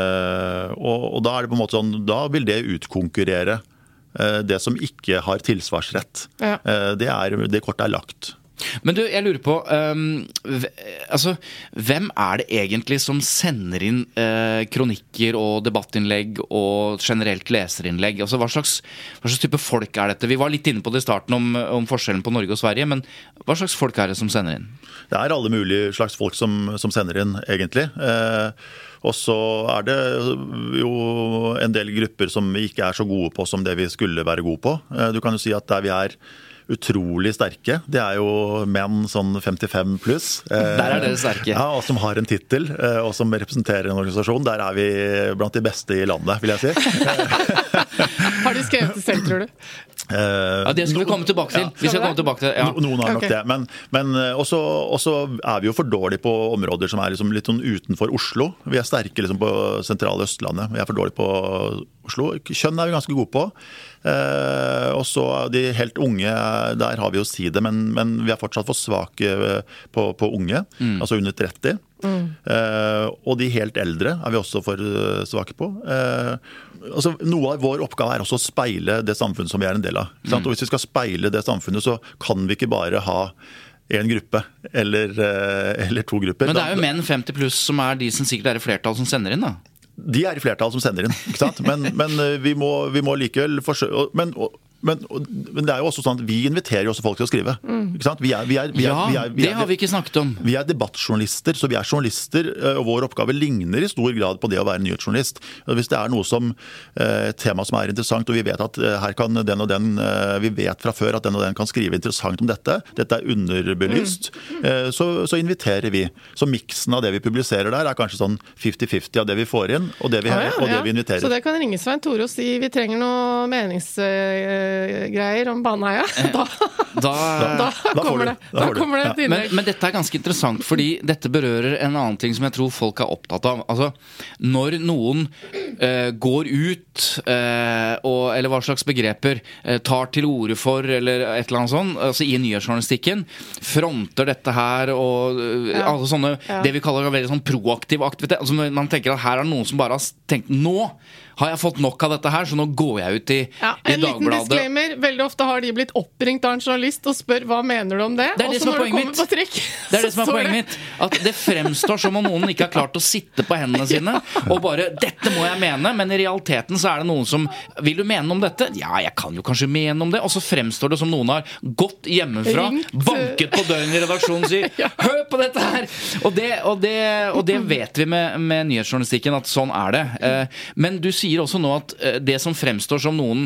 [SPEAKER 7] Uh, og, og da er det på en måte sånn, da vil det utkonkurrere uh, det som ikke har tilsvarsrett. Ja. Uh, det, er, det kortet er lagt.
[SPEAKER 6] Men du, jeg lurer på um, v- altså, hvem er det egentlig som sender inn uh, kronikker og debattinnlegg og generelt leserinnlegg? Altså, hva slags, hva slags type folk er dette? Vi var litt inne på det i starten om, om forskjellen på Norge og Sverige, men hva slags folk er det som sender inn?
[SPEAKER 7] Det er alle mulige slags folk som, som sender inn, egentlig. Eh, og så er det jo en del grupper som vi ikke er så gode på som det vi skulle være gode på. Eh, du kan jo si at der vi er utrolig sterke. Det er jo menn sånn femtifem pluss.
[SPEAKER 6] Der er dere sterke.
[SPEAKER 7] Ja, og som har en titel, og som representerer en organisasjon. Der er vi blant de beste i landet, vil jeg si.
[SPEAKER 5] Har de skrevet det selv, tror du?
[SPEAKER 6] Ja, det skal vi komme tilbake til. Ja. Vi skal komme tilbake til, ja.
[SPEAKER 7] Noen har nok okay. det. Men, men også, også er vi jo for dårlige på områder som er liksom litt sånn utenfor Oslo. Vi er sterke liksom på sentrale Østlandet. Vi er for dårlige på Oslo. Kjønn er vi ganske gode på. Eh, og så de helt unge, der har vi jo si det, men, men vi er fortsatt for svake på, på unge, mm. altså under tretti. Mm. Eh, og de helt eldre er vi også for svake på. Eh, altså, noe av vår oppgave er også å speile det samfunnet som vi er en del av. Mm. Og hvis vi skal speile det samfunnet, så kan vi ikke bare ha en gruppe, eller, eller to grupper.
[SPEAKER 6] Men det er jo menn femti pluss som er de som sikkert er i flertall som sender inn, da.
[SPEAKER 7] De er i flertall som sender inn, ikke sant? Men, men vi, må, vi må likevel forsøke... Men, Men, men det er jo også sånn at vi inviterer jo også folk til å skrive. Mm. Ikke sant? Vi er, vi er, vi er,
[SPEAKER 6] ja,
[SPEAKER 7] vi er, vi er,
[SPEAKER 6] det har vi ikke snakket om.
[SPEAKER 7] Vi er debattjournalister, så vi er journalister, og vår oppgave ligner i stor grad på det å være nyhetsjournalist. Hvis det er noe som, et tema som er interessant, og vi vet at her kan den og den, vi vet fra før at den og den kan skrive interessant om dette, dette er underbelyst, mm. så, så inviterer vi. Så miksen av det vi publiserer der er kanskje sånn femti-femti av det vi får inn, og det vi, ah, ja, og det ja. vi inviterer.
[SPEAKER 5] Så det kan ringe Svein Tore og si, vi trenger noe menings... greier om Baneheia. Da,
[SPEAKER 6] da,
[SPEAKER 5] da, da kommer det, da kommer det et innlegg.
[SPEAKER 6] Men, men dette er ganske interessant, fordi dette berører en annen ting som jeg tror folk er opptatt av. Altså, når noen uh, går ut, uh, og, eller hva slags begreper, uh, tar til orde for, eller et eller annet sånt, altså i nyhetsjournalistikken, fronter dette her, og uh, ja. alle sånne, ja. det vi kaller en veldig sånn proaktiv aktivitet. Altså, man tenker at her er noen som bare har tenkt, nå har jeg fått nok av dette her, så nå går jeg ut i,
[SPEAKER 5] ja,
[SPEAKER 6] i
[SPEAKER 5] en
[SPEAKER 6] Dagbladet.
[SPEAKER 5] En liten disclaimer, veldig ofte har de blitt oppringt av en journalist og spør hva mener du om det?
[SPEAKER 6] Det er det som er poenget mitt.
[SPEAKER 5] Trykk,
[SPEAKER 6] det er det som er poenget mitt. At det fremstår som om noen ikke har klart å sitte på hendene sine og bare, dette må jeg mene, men i realiteten så er det noen som, vil du mene om dette? Ja, jeg kan jo kanskje mene om det. Og så fremstår det som noen har gått hjemmefra, Ringt. banket på døren i redaksjonen og sier, hør på dette her! Og det, og det, og det vet vi med, med nyhetsjournalistikken, at sånn er det. Men du sier også nå at det som fremstår som noen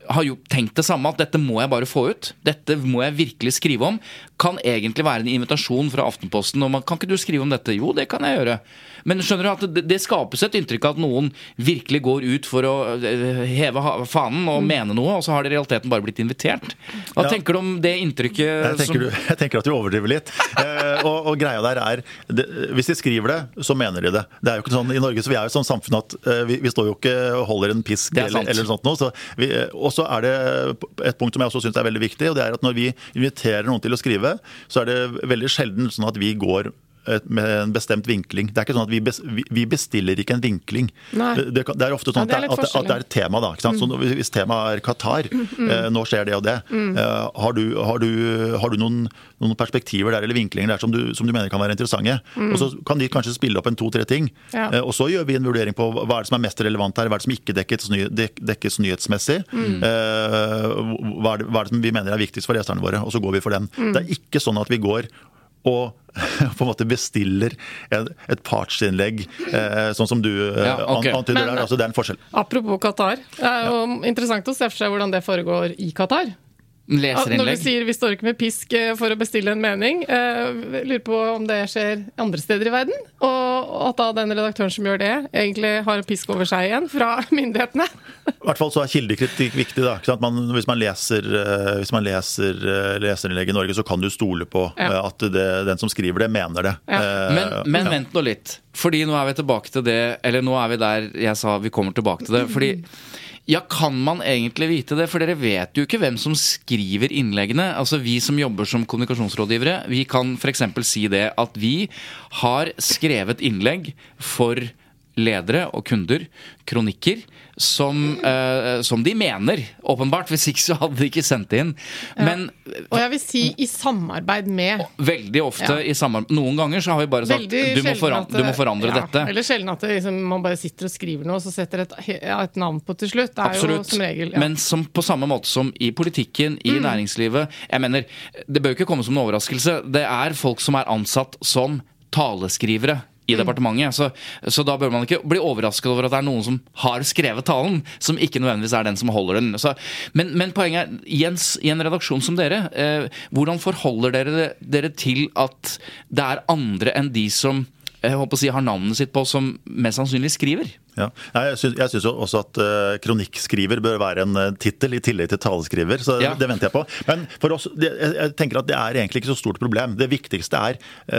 [SPEAKER 6] har jo tenkt det samme, at dette må jeg bare få ut. Dette må jeg virkelig skrive om. Kan egentlig være en invitasjon fra Aftenposten om at kan ikke du skrive om dette? Jo, det kan jeg gjøre. Men skjønner du at det, det skapes et inntrykk av at noen virkelig går ut for å heve fanen og mm. mene noe, og så har det i realiteten bare blitt invitert. Hva ja. tenker du om det inntrykket?
[SPEAKER 7] Jeg tenker, som... du, jeg tenker at du overdriver litt. eh, og, og greia der er, det, hvis de skriver det, så mener de det. Det er jo ikke sånn, i Norge så vi er jo sånn samfunn at uh, vi, vi står jo ikke og holder en pisk eller, eller sånt noe. Så vi, og så er det et punkt som jeg også synes er veldig viktig, og det er at når vi inviterer noen til å skrive, så er det veldig sjelden sånn at vi går med en bestemt vinkling. Det er ikke sånn at vi, bes, vi bestiller ikke en vinkling. Det, det, det er ofte sånn ja, det er at, det, at det er et tema da. Ikke sant? Mm. Så hvis temaet er Qatar, mm. eh, nå skjer det og det. Mm. Eh, har, du, har, du, har du noen, noen perspektiver der eller vinklinger der som du, som du mener kan være interessante? Mm. Og så kan de kanskje spille opp en to-tre ting. Ja. Eh, og så gjør vi en vurdering på hva er det som er mest relevant her, hva er det som ikke dekkes, ny, dek, dekkes nyhetsmessig. Mm. Eh, hva, er det, hva er det som vi mener er viktigst for leserne våre, og så går vi for den. Mm. Det er ikke sånn at vi går og på en måte bestiller et, et partsinnlegg, eh, sånn som du ja, okay. antyder der. Altså, det er en forskjell.
[SPEAKER 5] Apropos Qatar, det er jo ja. interessant å se for seg hvordan det foregår i Qatar.
[SPEAKER 6] Leserinnlegg.
[SPEAKER 5] Når du sier vi står ikke med pisk for å bestille en mening, eh, lurer på om det skjer andre steder i verden, og at da den redaktøren som gjør det, egentlig har en pisk over seg igjen fra myndighetene.
[SPEAKER 7] I hvert fall så er kildekritikk viktig da, ikke sant? Man, hvis man leser, hvis man leser leserinnlegg i Norge, så kan du stole på ja. at det, den som skriver det, mener det.
[SPEAKER 6] Ja. Men, men ja. vent nå litt, fordi nå er vi tilbake til det, eller nå er vi der jeg sa vi kommer tilbake til det, fordi ja, kan man egentlig vite det? For dere vet jo ikke hvem som skriver innleggene. Altså vi som jobber som kommunikasjonsrådgivere, vi kan for eksempel si det at vi har skrevet innlegg for ledere og kunder, kronikker, som, eh, som de mener, åpenbart, hvis ikke så hadde de ikke sendt det inn. Men,
[SPEAKER 5] ja. Og jeg vil si i samarbeid med.
[SPEAKER 6] Veldig ofte ja. i samarbeid. Noen ganger så har vi bare sagt, du må, forandre, du må forandre ja. dette.
[SPEAKER 5] Eller sjelden at det, liksom, man bare sitter og skriver noe, og så setter et, ja, et navn på til slutt. Det er Absolutt. Jo som regel. Ja.
[SPEAKER 6] Men som, på samme måte som i politikken, i mm. næringslivet, jeg mener, det bør ikke komme som en overraskelse. Det er folk som er ansatt som taleskrivere i departementet, så, så da bør man ikke bli overrasket over at det er noen som har skrevet talen, som ikke nødvendigvis er den som holder den. Så, men, men poenget er, i en, i en redaksjon som dere, eh, hvordan forholder dere dere til at det er andre enn de som jeg håper å si, har navnet sitt på, som mest sannsynlig skriver?
[SPEAKER 7] Ja. Jeg synes, jeg synes også at uh, kronikkskriver bør være en uh, titel i tillegg til taleskriver, så ja. det venter jeg på. Men for oss, det, jeg tenker at det er egentlig ikke så stort problem. Det viktigste er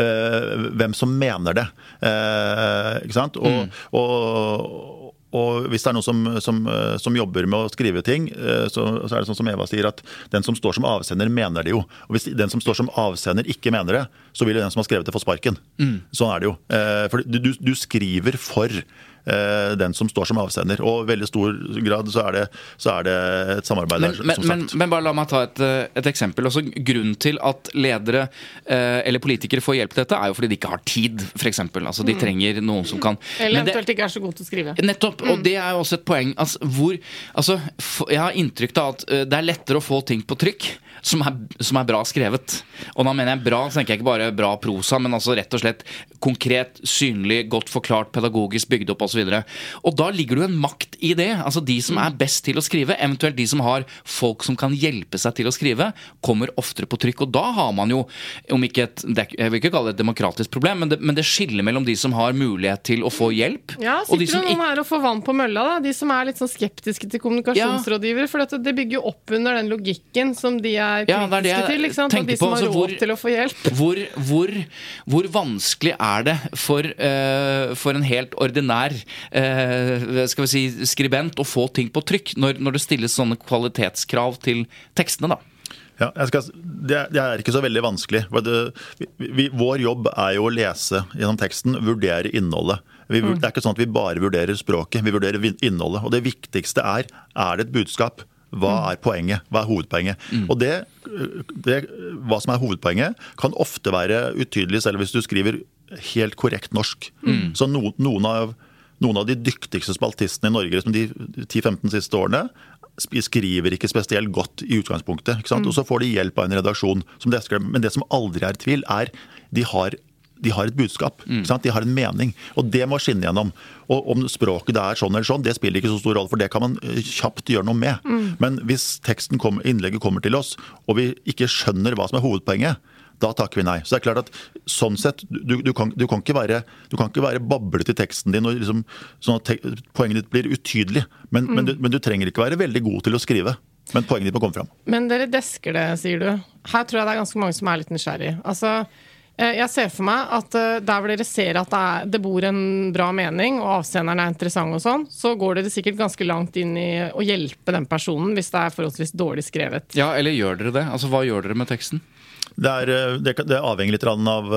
[SPEAKER 7] uh, hvem som mener det. Uh, ikke sant? Og, mm. og Og hvis det er noen som, som, som jobber med å skrive ting, så, så er det sånn som Eva sier, at den som står som avsender mener det jo. Og hvis den som står som avsender ikke mener det, så vil jo den som har skrevet det få sparken. Mm. Sånn er det jo. For du, du skriver for den som står som avsender, og i veldig stor grad så er det, så er det et samarbeid
[SPEAKER 6] men,
[SPEAKER 7] der,
[SPEAKER 6] men,
[SPEAKER 7] som sagt.
[SPEAKER 6] Men, men bare la meg ta et, et eksempel. Også grunnen til at ledere eh, eller politikere får hjelp til dette, er jo fordi de ikke har tid, for eksempel. Altså, de mm. trenger noen som kan...
[SPEAKER 5] Eller eventuelt ikke er så god til å skrive.
[SPEAKER 6] Nettopp, og mm. det er jo også et poeng. Altså, hvor, altså, jeg har inntrykk av at det er lettere å få ting på trykk som er, som er bra skrevet. Og da mener jeg bra, så tenker jeg ikke bare bra prosa, men altså rett og slett konkret, synlig, godt forklart, pedagogisk bygd opp og så videre. Og da ligger det jo en makt i det. Altså de som er best til å skrive, eventuelt de som har folk som kan hjelpe seg til å skrive, kommer oftere på trykk. Og da har man jo, om ikke et, jeg vil ikke kalle det et demokratisk problem, men det, men det skiller mellom de som har mulighet til å få hjelp.
[SPEAKER 5] Ja,
[SPEAKER 6] og de
[SPEAKER 5] som
[SPEAKER 6] som
[SPEAKER 5] ikke... noen her og får vann på mølla da, de som er litt sånn skeptiske til kommunikasjonsrådgivere, ja. For det bygger jo opp under den logikken som de er kritiske ja, det er det jeg til, ikke sant? Og de som på, har råd hvor, til å få hjelp.
[SPEAKER 6] Hvor, hvor, hvor vanskelig er det for, uh, for en helt ordinær uh, skal vi si, skribent å få ting på trykk når, når det stilles sånne kvalitetskrav til tekstene da?
[SPEAKER 7] Ja, jeg skal, det, er, det er ikke så veldig vanskelig. Det, vi, vi, vår jobb er jo å lese gjennom teksten, vurdere innholdet. Vi, mm. Det er ikke sånn at vi bare vurderer språket, vi vurderer innholdet. Og det viktigste er, er det et budskap? Hva er poenget? Hva er hovedpoenget? Mm. Og det, det, hva som er hovedpoenget, kan ofte være utydelig, selv hvis du skriver helt korrekt norsk. Mm. Så no, noen, av, noen av de dyktigste spaltistene i Norge, som de ti femten siste årene, skriver ikke spesielt godt i utgangspunktet. Ikke sant? Mm. Og så får de hjelp av en redaksjon. Som det, men det som aldri er tvil, er de har de har et budskap, mm. ikke sant? De har en mening, og det må skinne gjennom. Og om språket det er sånn eller sånn, det spiller ikke så stor rolle, for det kan man kjapt gjøre noe med. Mm. Men hvis teksten kom, innlegget kommer til oss, og vi ikke skjønner hva som er hovedpoenget, da takker vi nei. Så det er klart at sånn sett, du, du, kan, du, kan, ikke være, du kan ikke være bablet i teksten din, og liksom, sånn at te- poenget ditt blir utydelig, men, mm. men, du, men du trenger ikke være veldig god til å skrive. Men poenget ditt må komme fram.
[SPEAKER 5] Men dere desker det, sier du. Her tror jeg det er ganske mange som er litt nysgjerrig. Altså, jeg ser for meg at der hvor dere ser at det, er, det bor en bra mening, og avsenderen er interessant og sånn, så går dere sikkert ganske langt inn i å hjelpe den personen hvis det er forholdsvis dårlig skrevet.
[SPEAKER 6] Ja, eller gjør dere det? Altså, hva gjør dere med teksten?
[SPEAKER 7] Det, er, det, det avhenger litt av,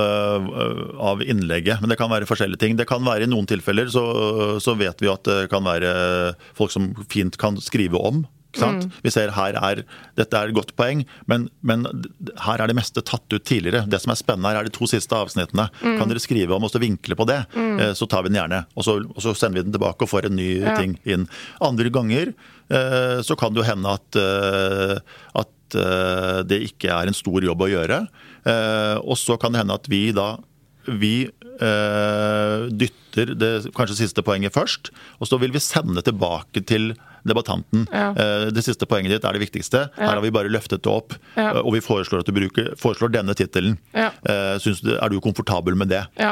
[SPEAKER 7] av innlegget, men det kan være forskjellige ting. Det kan være i noen tilfeller, så, så vet vi at det kan være folk som fint kan skrive om. Mm. Vi ser her er, dette er et godt poeng, men, men her er det meste tatt ut tidligere. Det som er spennende her er de to siste avsnittene. Mm. Kan dere skrive om og så vinkle på det, mm. eh, så tar vi den gjerne. Og så, og så sender vi den tilbake og får en ny ja. ting inn. Andre ganger eh, så kan det jo hende at, eh, at eh, det ikke er en stor jobb å gjøre. Eh, og så kan det hende at vi da vi eh, dytter det kanskje siste poenget først, og så vil vi sende tilbake til debattanten. Ja. Det siste poenget ditt er det viktigste. Ja. Her har vi bare løftet det opp, ja. og vi foreslår at du bruker, foreslår denne titelen. Ja. Synes du, er du komfortabel med det? Ja.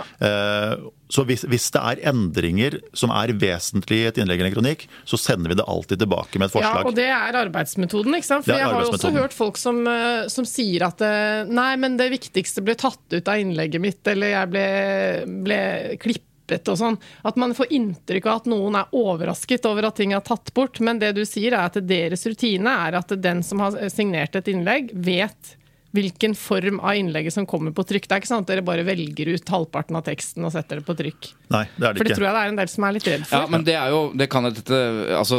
[SPEAKER 7] Så hvis, hvis det er endringer som er vesentlige i et innlegg eller en kronikk, så sender vi det alltid tilbake med et forslag.
[SPEAKER 5] Ja, og det er arbeidsmetoden, ikke sant? For jeg har jo også hørt folk som, som sier at nei, men det viktigste ble tatt ut av innlegget mitt, eller jeg ble, ble klippet og sånn, at man får inntrykk av at noen er overrasket over at ting er tatt bort, men det du sier er at deres rutine er at den som har signert et innlegg vet hvilken form av innlegget som kommer på trykk. Det er ikke sånn at dere bare velger ut halvparten av teksten og setter det på trykk.
[SPEAKER 7] Nei, det er det ikke.
[SPEAKER 5] For det tror jeg det er en del som er litt redd for.
[SPEAKER 6] Ja, men det er jo, det kan dette, altså,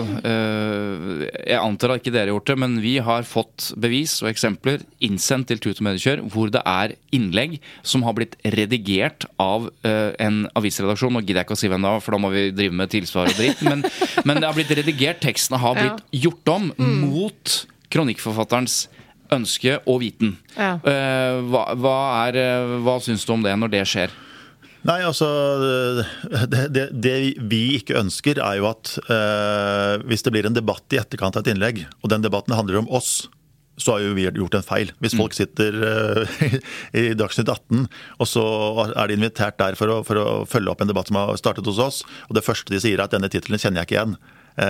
[SPEAKER 6] øh, jeg antar at ikke dere har gjort det, men vi har fått bevis og eksempler innsendt til Tut og Mediekjør, hvor det er innlegg som har blitt redigert av øh, en avisredaksjon. Nå gidder jeg ikke å si hvem da, for da må vi drive med tilsvar og dritt, men, men det har blitt redigert, teksten har blitt ja. gjort om mm. mot kronikkforfatterens ønske og viten. Ja. Uh, hva, hva, er, hva synes du om det når det skjer?
[SPEAKER 7] Nei, altså, det, det, det vi ikke ønsker er jo at uh, hvis det blir en debatt i etterkant av et innlegg, og den debatten handler om oss, så har jo vi gjort en feil. Hvis folk sitter uh, i Dagsnytt atten, og så er de invitert der for å, for å følge opp en debatt som har startet hos oss, og det første de sier er at denne titelen kjenner jeg ikke igjen.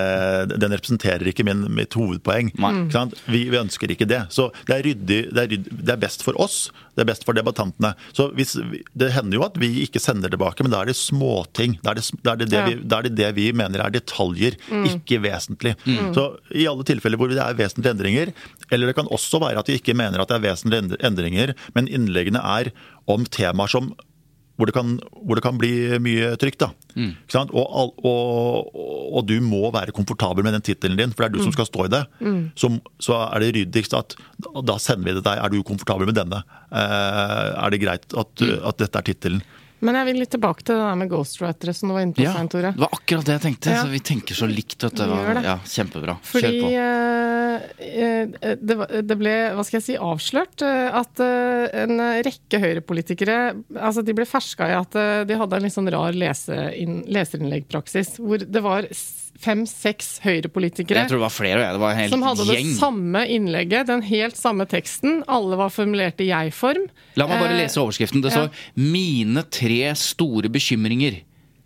[SPEAKER 7] Den representerer ikke min, mitt hovedpoeng. Ikke sant? Vi, vi ønsker ikke det. Så det er ryddig, det er, ryddig, det er best for oss, det er best for debattantene. Så hvis, det hender jo at vi ikke sender tilbake, men da er det småting. Da er det da er det, det, vi, da er det det vi mener er detaljer, mm. ikke vesentlig. Mm. Så i alle tilfeller hvor det er vesentlige endringer, eller det kan også være at vi ikke mener at det er vesentlige endringer, men innleggene er om temaer som Hvor det, kan, hvor det kan bli mye trygt da. Mm. Ikke sant? Og, og, og du må være komfortabel med den titelen din, for det er du mm. som skal stå i det. Mm. Så, så er det ryddigst at da sender vi det til deg. Er du komfortabel med denne? Eh, er det greit at, mm. at dette er titelen?
[SPEAKER 5] Men jeg vil litt tilbake til det der med ghostwritere som du var inne på,
[SPEAKER 6] ja,
[SPEAKER 5] Svein Tore.
[SPEAKER 6] Det var akkurat det jeg tenkte.
[SPEAKER 5] Ja.
[SPEAKER 6] Så vi tenker så likt. Vet du. Det var, ja, kjempebra.
[SPEAKER 5] Fordi,
[SPEAKER 6] Kjør på.
[SPEAKER 5] Eh, det, det ble, hva skal jeg si, avslørt at en rekke høyrepolitikere, altså de ble ferska i at de hadde en litt sånn rar lese, leserinnleggpraksis, hvor det var fem-seks høyrepolitikere
[SPEAKER 6] jeg tror det var flere, det var en hel
[SPEAKER 5] som hadde
[SPEAKER 6] gjeng.
[SPEAKER 5] Det samme innlegget, den helt samme teksten. Alle var formulert i jeg-form.
[SPEAKER 6] La meg bare lese overskriften. Det står: Mine tre store bekymringer.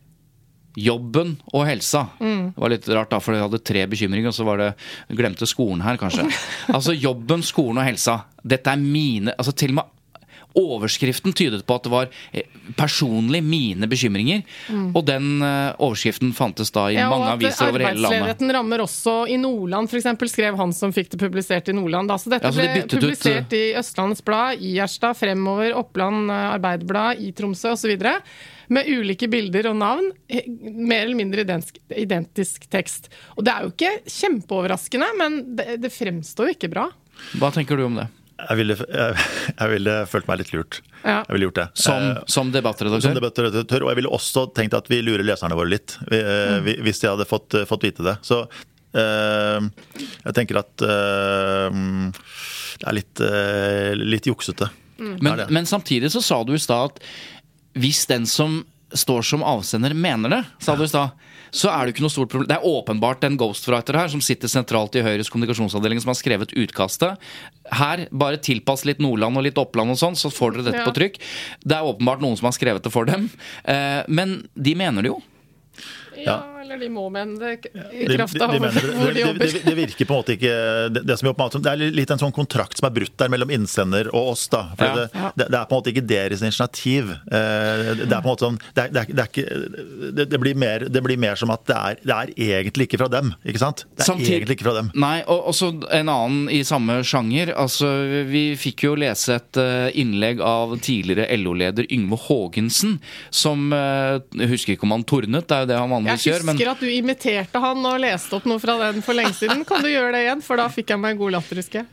[SPEAKER 6] Jobben og helsa. Mm. Det var litt rart da, for de hadde tre bekymringer, og så var det glemte skolen her, kanskje. Altså jobben, skolen og helsa. Dette er mine, altså til og med overskriften tydet på at det var personlig mine bekymringer, mm. og den uh, overskriften fantes da i ja, mange aviser over hele landet.
[SPEAKER 5] Arbeidsledigheten rammer også i Nordland, for eksempel, skrev han som fikk det publisert i Nordland. Da. Så dette ja, så de ble publisert ut, i Østlandets Blad, i Gjerstad, Fremover, Oppland Arbeiderblad, i Tromsø og så videre, med ulike bilder og navn, mer eller mindre identisk, identisk tekst. Og det er jo ikke kjempeoverraskende, men det, det fremstår jo ikke bra.
[SPEAKER 6] Hva tenker du om det?
[SPEAKER 7] Jeg ville, jeg, jeg ville følt meg litt lurt. Ja. Jeg ville gjort det.
[SPEAKER 6] Som, eh, som debattredaktør?
[SPEAKER 7] Som debattredaktør, og jeg ville også tenkt at vi lurer leserne våre litt, mm. hvis de hadde fått, fått vite det. Så eh, jeg tenker at eh, det er litt, eh, litt juksete.
[SPEAKER 6] Mm. Men, men samtidig så sa du i stad at hvis den som står som avsender mener det, sa du i stad, så er det ikke noe stort problem. Det er åpenbart en ghostwriter her som sitter sentralt i Høyres kommunikasjonsavdeling som har skrevet utkastet. Her, bare tilpass litt Nordland og litt Oppland og sånn, så får dere dette ja. på trykk. Det er åpenbart noen som har skrevet det for dem. Eh, men de mener det jo.
[SPEAKER 5] Ja, eller de må mene det i kraft av hvor de jobber.
[SPEAKER 7] Det, det, det virker på en måte ikke det, det, som er, på en måte, det er litt en sånn kontrakt som er brutt der mellom innsender og oss da. For ja. det, det, det er på en måte ikke deres initiativ. Det er på en måte sånn det, er, det, er, det, er ikke, det, det, blir mer, det blir mer som at det er, det er egentlig ikke fra dem, ikke sant? Det er Samtidig, egentlig ikke fra dem.
[SPEAKER 6] Nei, og også en annen i samme sjanger. Altså, vi fikk jo lese et innlegg av tidligere L O-leder Yngve Haagensen, som jeg husker ikke om han tornet, det er jo det han vanligvis
[SPEAKER 5] Jeg husker
[SPEAKER 6] gjør, men...
[SPEAKER 5] at du imiterte han og leste opp noe fra den for lenge siden. Kan du gjøre det igjen? For da fikk jeg meg en god latteriske.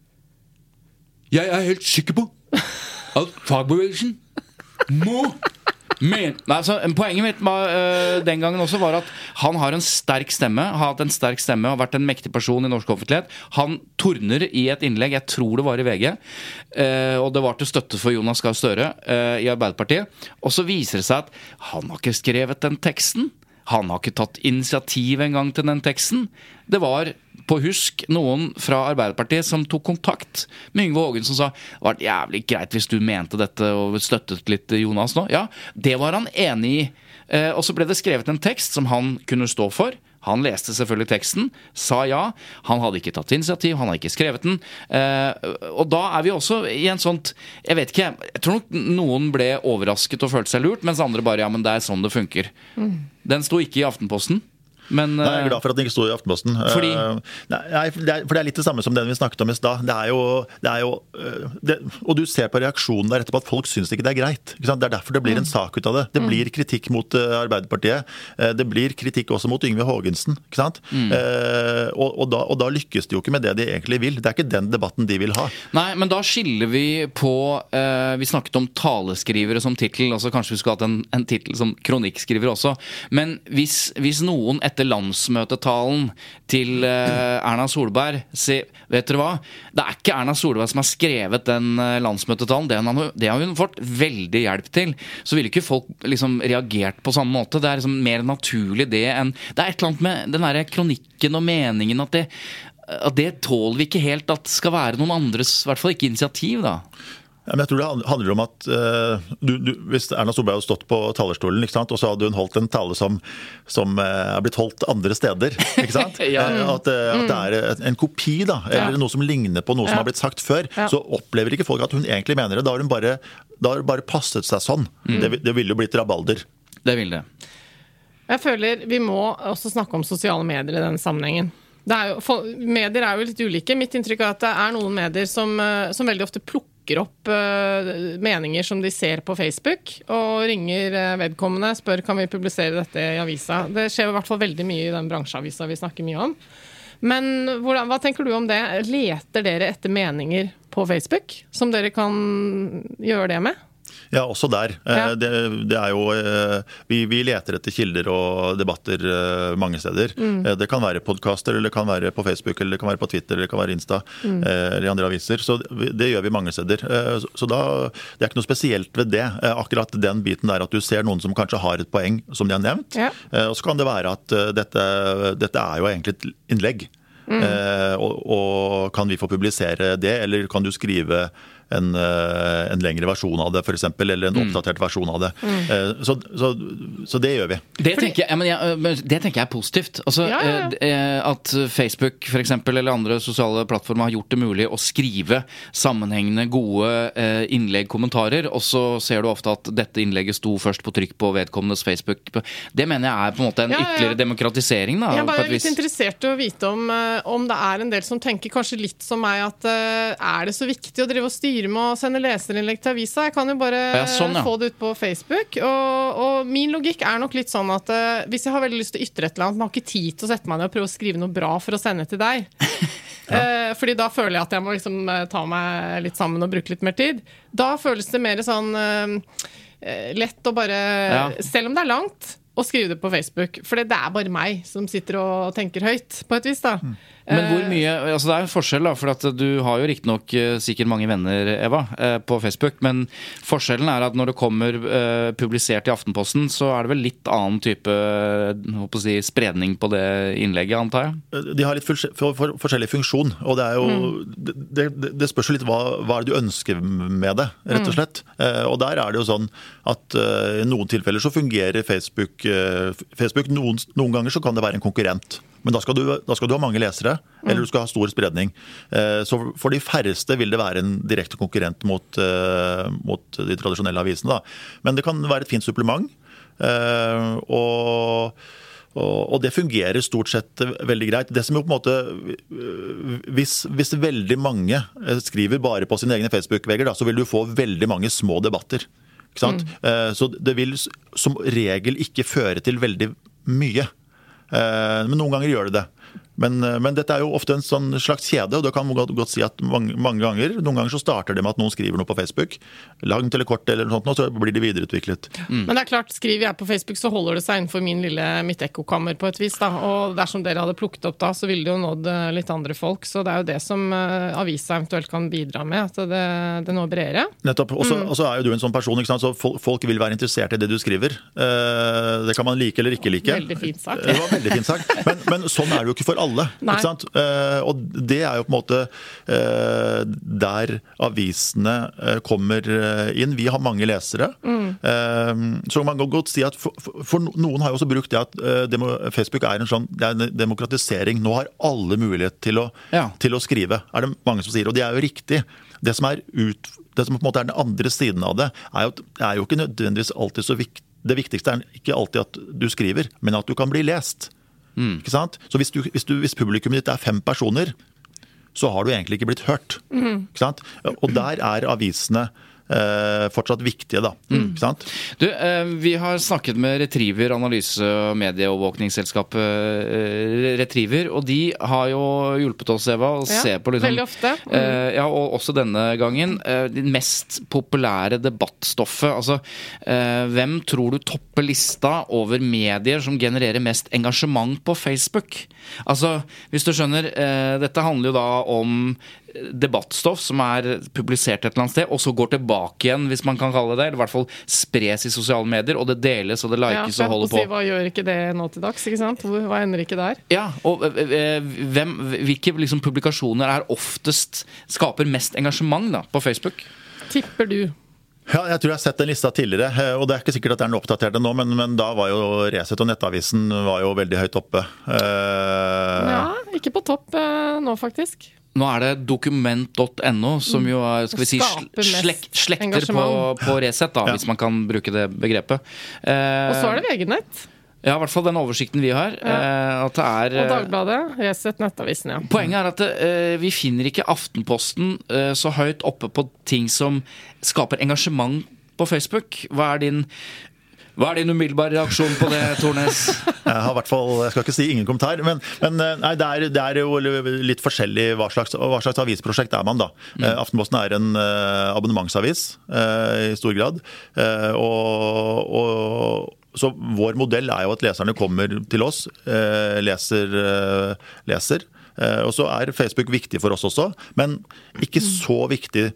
[SPEAKER 6] Jeg er helt sikker på at fagbevegelsen må men... Nei, altså, poenget mitt var, uh, den gangen også var at han har en sterk stemme, har hatt en sterk stemme og vært en mektig person i norsk offentlighet. Han torner i et innlegg, jeg tror det var i V G, uh, og det var til støtte for Jonas Gahr Støre uh, i Arbeiderpartiet. Og så viser det seg at han har ikke skrevet den teksten. Han har ikke tatt initiativ en gang til den teksten. Det var på husk noen fra Arbeiderpartiet som tok kontakt med Yngve Haagensen som sa det var jævlig greit hvis du mente dette og støttet litt Jonas nå. Ja, det var han enig i. Eh, og så ble det skrevet en tekst som han kunne stå for. Han leste selvfølgelig teksten, sa ja. Han hadde ikke tatt initiativ, han hadde ikke skrevet den. Eh, og da er vi også i en sånt, jeg vet ikke, jeg tror nok noen ble overrasket og følte seg lurt, mens andre bare, ja, men det er sånn det funker. Mm. Den sto ikke i Aftenposten. Men,
[SPEAKER 7] nei, jeg er glad for at den ikke stod i Aftenposten.
[SPEAKER 6] Fordi?
[SPEAKER 7] Nei, for det, er, for det er litt det samme som den vi snakket om i sted. Det er jo, det er jo det, og du ser på reaksjonen der etterpå at folk synes ikke det er greit. Ikke sant? Det er derfor det blir en sak ut av det. Det blir kritikk mot uh, Arbeiderpartiet. Uh, det blir kritikk også mot Yngve Haagensen. Ikke sant? Mm. Uh, og, og, da, og da lykkes de jo ikke med det de egentlig vil. Det er ikke den debatten de vil ha.
[SPEAKER 6] Nei, men da skiller vi på uh, vi snakket om taleskrivere som titel, altså kanskje vi skulle hatt en, en titel som kronikkskriver også. Men hvis, hvis noen etter landsmøtetalen til uh, Erna Solberg si, vet dere hva? Det er ikke Erna Solberg som har skrevet den uh, landsmøtetalen, det, han, det har hun fått veldig hjelp til. Så ville ikke folk liksom reagert på samme måte. Det er liksom mer naturlig det enn det er et eller annet med den der kronikken og meningen at det, at det tåler vi ikke helt at skal være noen andres, i hvert fall ikke initiativ da.
[SPEAKER 7] Ja, men jeg tror det handler om at uh, du, du, hvis Erna Solberg hadde stått på talerstolen, ikke sant, og så hadde hun holdt en tale som, som uh, er blitt holdt andre steder, ikke sant? ja. uh, at, uh, at det er en kopi da, eller ja. noe som ligner på noe ja. som har blitt sagt før, ja. så opplever ikke folk at hun egentlig mener det. Da har hun bare, da har hun bare passet seg sånn. Mm. Det, det ville jo blitt rabalder.
[SPEAKER 6] Det vil det.
[SPEAKER 5] Jeg føler vi må også snakke om sosiale medier i den sammenhengen. Det er jo, for, medier er jo litt ulike. Mitt inntrykk er at det er noen medier som, som veldig ofte plukker opp uh, meninger som de ser på Facebook, og ringer uh, vedkommende, spør kan vi publisere dette i avisa. Det skjer i hvert fall veldig mye i den bransjeavisa vi snakker mye om. Men hvordan, hva tenker du om det? Leter dere etter meninger på Facebook som dere kan gjøre det med?
[SPEAKER 7] Ja, også der. Ja. Det, det er jo, vi, vi leter etter kilder og debatter mange steder. Mm. Det kan være podcaster, eller det kan være på Facebook, eller det kan være på Twitter, eller det kan være Insta, mm. eller andre aviser. Så det gjør vi mange steder. Så da, det er ikke noe spesielt ved det. Akkurat den biten der at du ser noen som kanskje har et poeng som de har nevnt. Ja. Og så kan det være at dette, dette er jo egentlig et innlegg. Mm. Og, og kan vi få publisere det, eller kan du skrive En, en lengre versjon av det, for eksempel, eller en mm. oppdatert versjon av det. Mm. Så, så, så det gjør vi.
[SPEAKER 6] Det tenker jeg, men jeg, det tenker jeg er positivt. Altså, ja, ja, ja. At Facebook, for eksempel, eller andre sosiale plattformer har gjort det mulig å skrive sammenhengende gode innlegg, kommentarer, og så ser du ofte at dette innlegget sto først på trykk på vedkommendes Facebook. Det mener jeg er på en måte en ja, ja. ytterligere demokratisering. Da,
[SPEAKER 5] jeg er bare litt interessert i å vite om, om det er en del som tenker kanskje litt som meg, at er det så viktig å drive og styre med å sende leserinnlegg til avisa. Jeg kan jo bare ja, sånn, ja. få det ut på Facebook. Og, og min logikk er nok litt sånn at uh, hvis jeg har veldig lyst til å ytre et eller annet, man har ikke tid til å sette meg ned og prøve å skrive noe bra for å sende til deg. ja. uh, fordi da føler jeg at jeg må liksom uh, ta meg litt sammen og bruke litt mer tid. Da føles det mer sånn uh, lett å bare, ja. selv om det er langt, å skrive det på Facebook, for det er bare meg som sitter og tenker høyt, på et vis da. Mm.
[SPEAKER 6] Men hvor mye, altså det er en forskjell da, for at du har jo riktig nok sikkert mange venner, Eva, på Facebook, men forskjellen er at når det kommer uh, publisert i Aftenposten, så er det vel litt annen type håper å si, spredning på det innlegget, antar jeg?
[SPEAKER 7] De har litt for, for, for, forskjellig funksjon, og det er jo, mm. det, det, det spørs jo litt hva, hva er det du ønsker med det, rett og slett. Mm. Uh, og der er det jo sånn at uh, i noen tilfeller så fungerer Facebook, uh, Facebook noen, noen ganger så kan det være en konkurrent. Men da skal, du, da skal du ha mange lesere, mm. eller du skal ha stor spredning. Så for de færreste vil det være en direkte konkurrent mot, mot de tradisjonelle avisene. Da. Men det kan være et fint supplement, og, og det fungerer stort sett veldig greit. Det som jo på en måte, hvis, hvis veldig mange skriver bare på sine egne Facebook-vegger, da, så vil du få veldig mange små debatter. Ikke sant? Mm. Så det vil som regel ikke føre til veldig mye. Men noen ganger gjør det det. Men, men dette er jo ofte en sånn slags kjede, og det kan man godt, godt si at mange, mange ganger, noen ganger så starter det med at noen skriver noe på Facebook, langt eller kort eller noe sånt, og så blir det videreutviklet.
[SPEAKER 5] Mm. Men det er klart, skriver jeg på Facebook, så holder det seg innenfor min lille, mitt ekkokammer på et vis, da. Og dersom dere hadde plukket opp da, så ville det jo nådd litt andre folk, så det er jo det som uh, avisa eventuelt kan bidra med, at det, det når bredere.
[SPEAKER 7] Nettopp, og så mm. er jo du en sånn person, ikke sant? Så folk, folk vil være interessert i det du skriver. Uh, det kan man like eller ikke like.
[SPEAKER 5] Veldig fint sagt.
[SPEAKER 7] Det var veldig fint sagt, men, men sånn er det jo ikke for alle. Nei. Ikke sant? Uh, og det er jo på en måte uh, der avisene uh, kommer inn. Vi har mange lesere. Mm. Uh, så man kan godt si at for, for, for noen har jo også brukt det at uh, demo, Facebook er en sånn det er en demokratisering. Nå har alle mulighet til å, ja. til å skrive, er det mange som sier. Og det er jo riktig. Det som er, ut, det som på en måte er den andre siden av det, er jo, er jo ikke nødvendigvis alltid så viktig. Det viktigste er ikke alltid at du skriver, men at du kan bli lest. Mm. Ikke sant? Så hvis, du, hvis, du, hvis publikummet ditt er fem personer, så har du egentlig ikke blitt hørt. Mm. Ikke sant? Og der er avisene eh, fortsatt viktige, da. Mm. Ikke sant?
[SPEAKER 6] Du, eh, vi har snakket med Retriever, analyse- og medieovervåkningsselskapet eh, Retriever, og de har jo hjulpet oss, Eva, å ja, se på liksom,
[SPEAKER 5] veldig ofte. Mm.
[SPEAKER 6] Eh, ja, og også denne gangen, eh, det mest populære debattstoffet. Altså, eh, hvem tror du topper lista over medier som genererer mest engasjement på Facebook? Altså, hvis du skjønner, eh, dette handler jo da om debattstoff som er publisert et eller annet sted, og så går tilbake igjen, hvis man kan kalle det, eller i hvert fall spres i sosiale medier, og det deles og det likes ja, og holder på.
[SPEAKER 5] Si, hva gjør ikke det nå til dags, ikke sant? Hva ender ikke der?
[SPEAKER 6] Ja, og hvem, hvilke liksom, publikasjoner er oftest, skaper mest engasjement da, på Facebook?
[SPEAKER 5] Tipper du?
[SPEAKER 7] Ja, jeg tror jeg har sett den lista tidligere, og det er ikke sikkert at den er oppdatert nå, men, men da var jo Resett og Nettavisen var jo veldig høyt oppe. Uh...
[SPEAKER 5] Ja, ikke på topp uh, nå faktisk.
[SPEAKER 6] Nå er det dokument punktum no som jo er, skal vi si, slek, slekter på, på Resett, da, ja. Hvis man kan bruke det begrepet. Eh,
[SPEAKER 5] og så er det V G-nett.
[SPEAKER 6] Ja, i hvert fall den oversikten vi har.
[SPEAKER 5] Ja.
[SPEAKER 6] Eh, at det er,
[SPEAKER 5] og Dagbladet, Resett, Nettavisen, ja.
[SPEAKER 6] Poenget er at eh, vi finner ikke Aftenposten eh, så høyt oppe på ting som skaper engasjement på Facebook. Hva er din... Hva er din umiddelbare reaksjon på det, Tornes?
[SPEAKER 7] Jeg har i hvert fall, jeg skal ikke si ingen kommentar, men, men nei, det, er, det er jo litt forskjellig hva slags, hva slags avisprosjekt er man da. Mm. Aftenposten er en uh, abonnementsavis uh, i stor grad, uh, og, og så vår modell er jo at leserne kommer til oss, uh, leser, uh, leser. Uh, og så er Facebook viktig for oss også, men ikke så viktig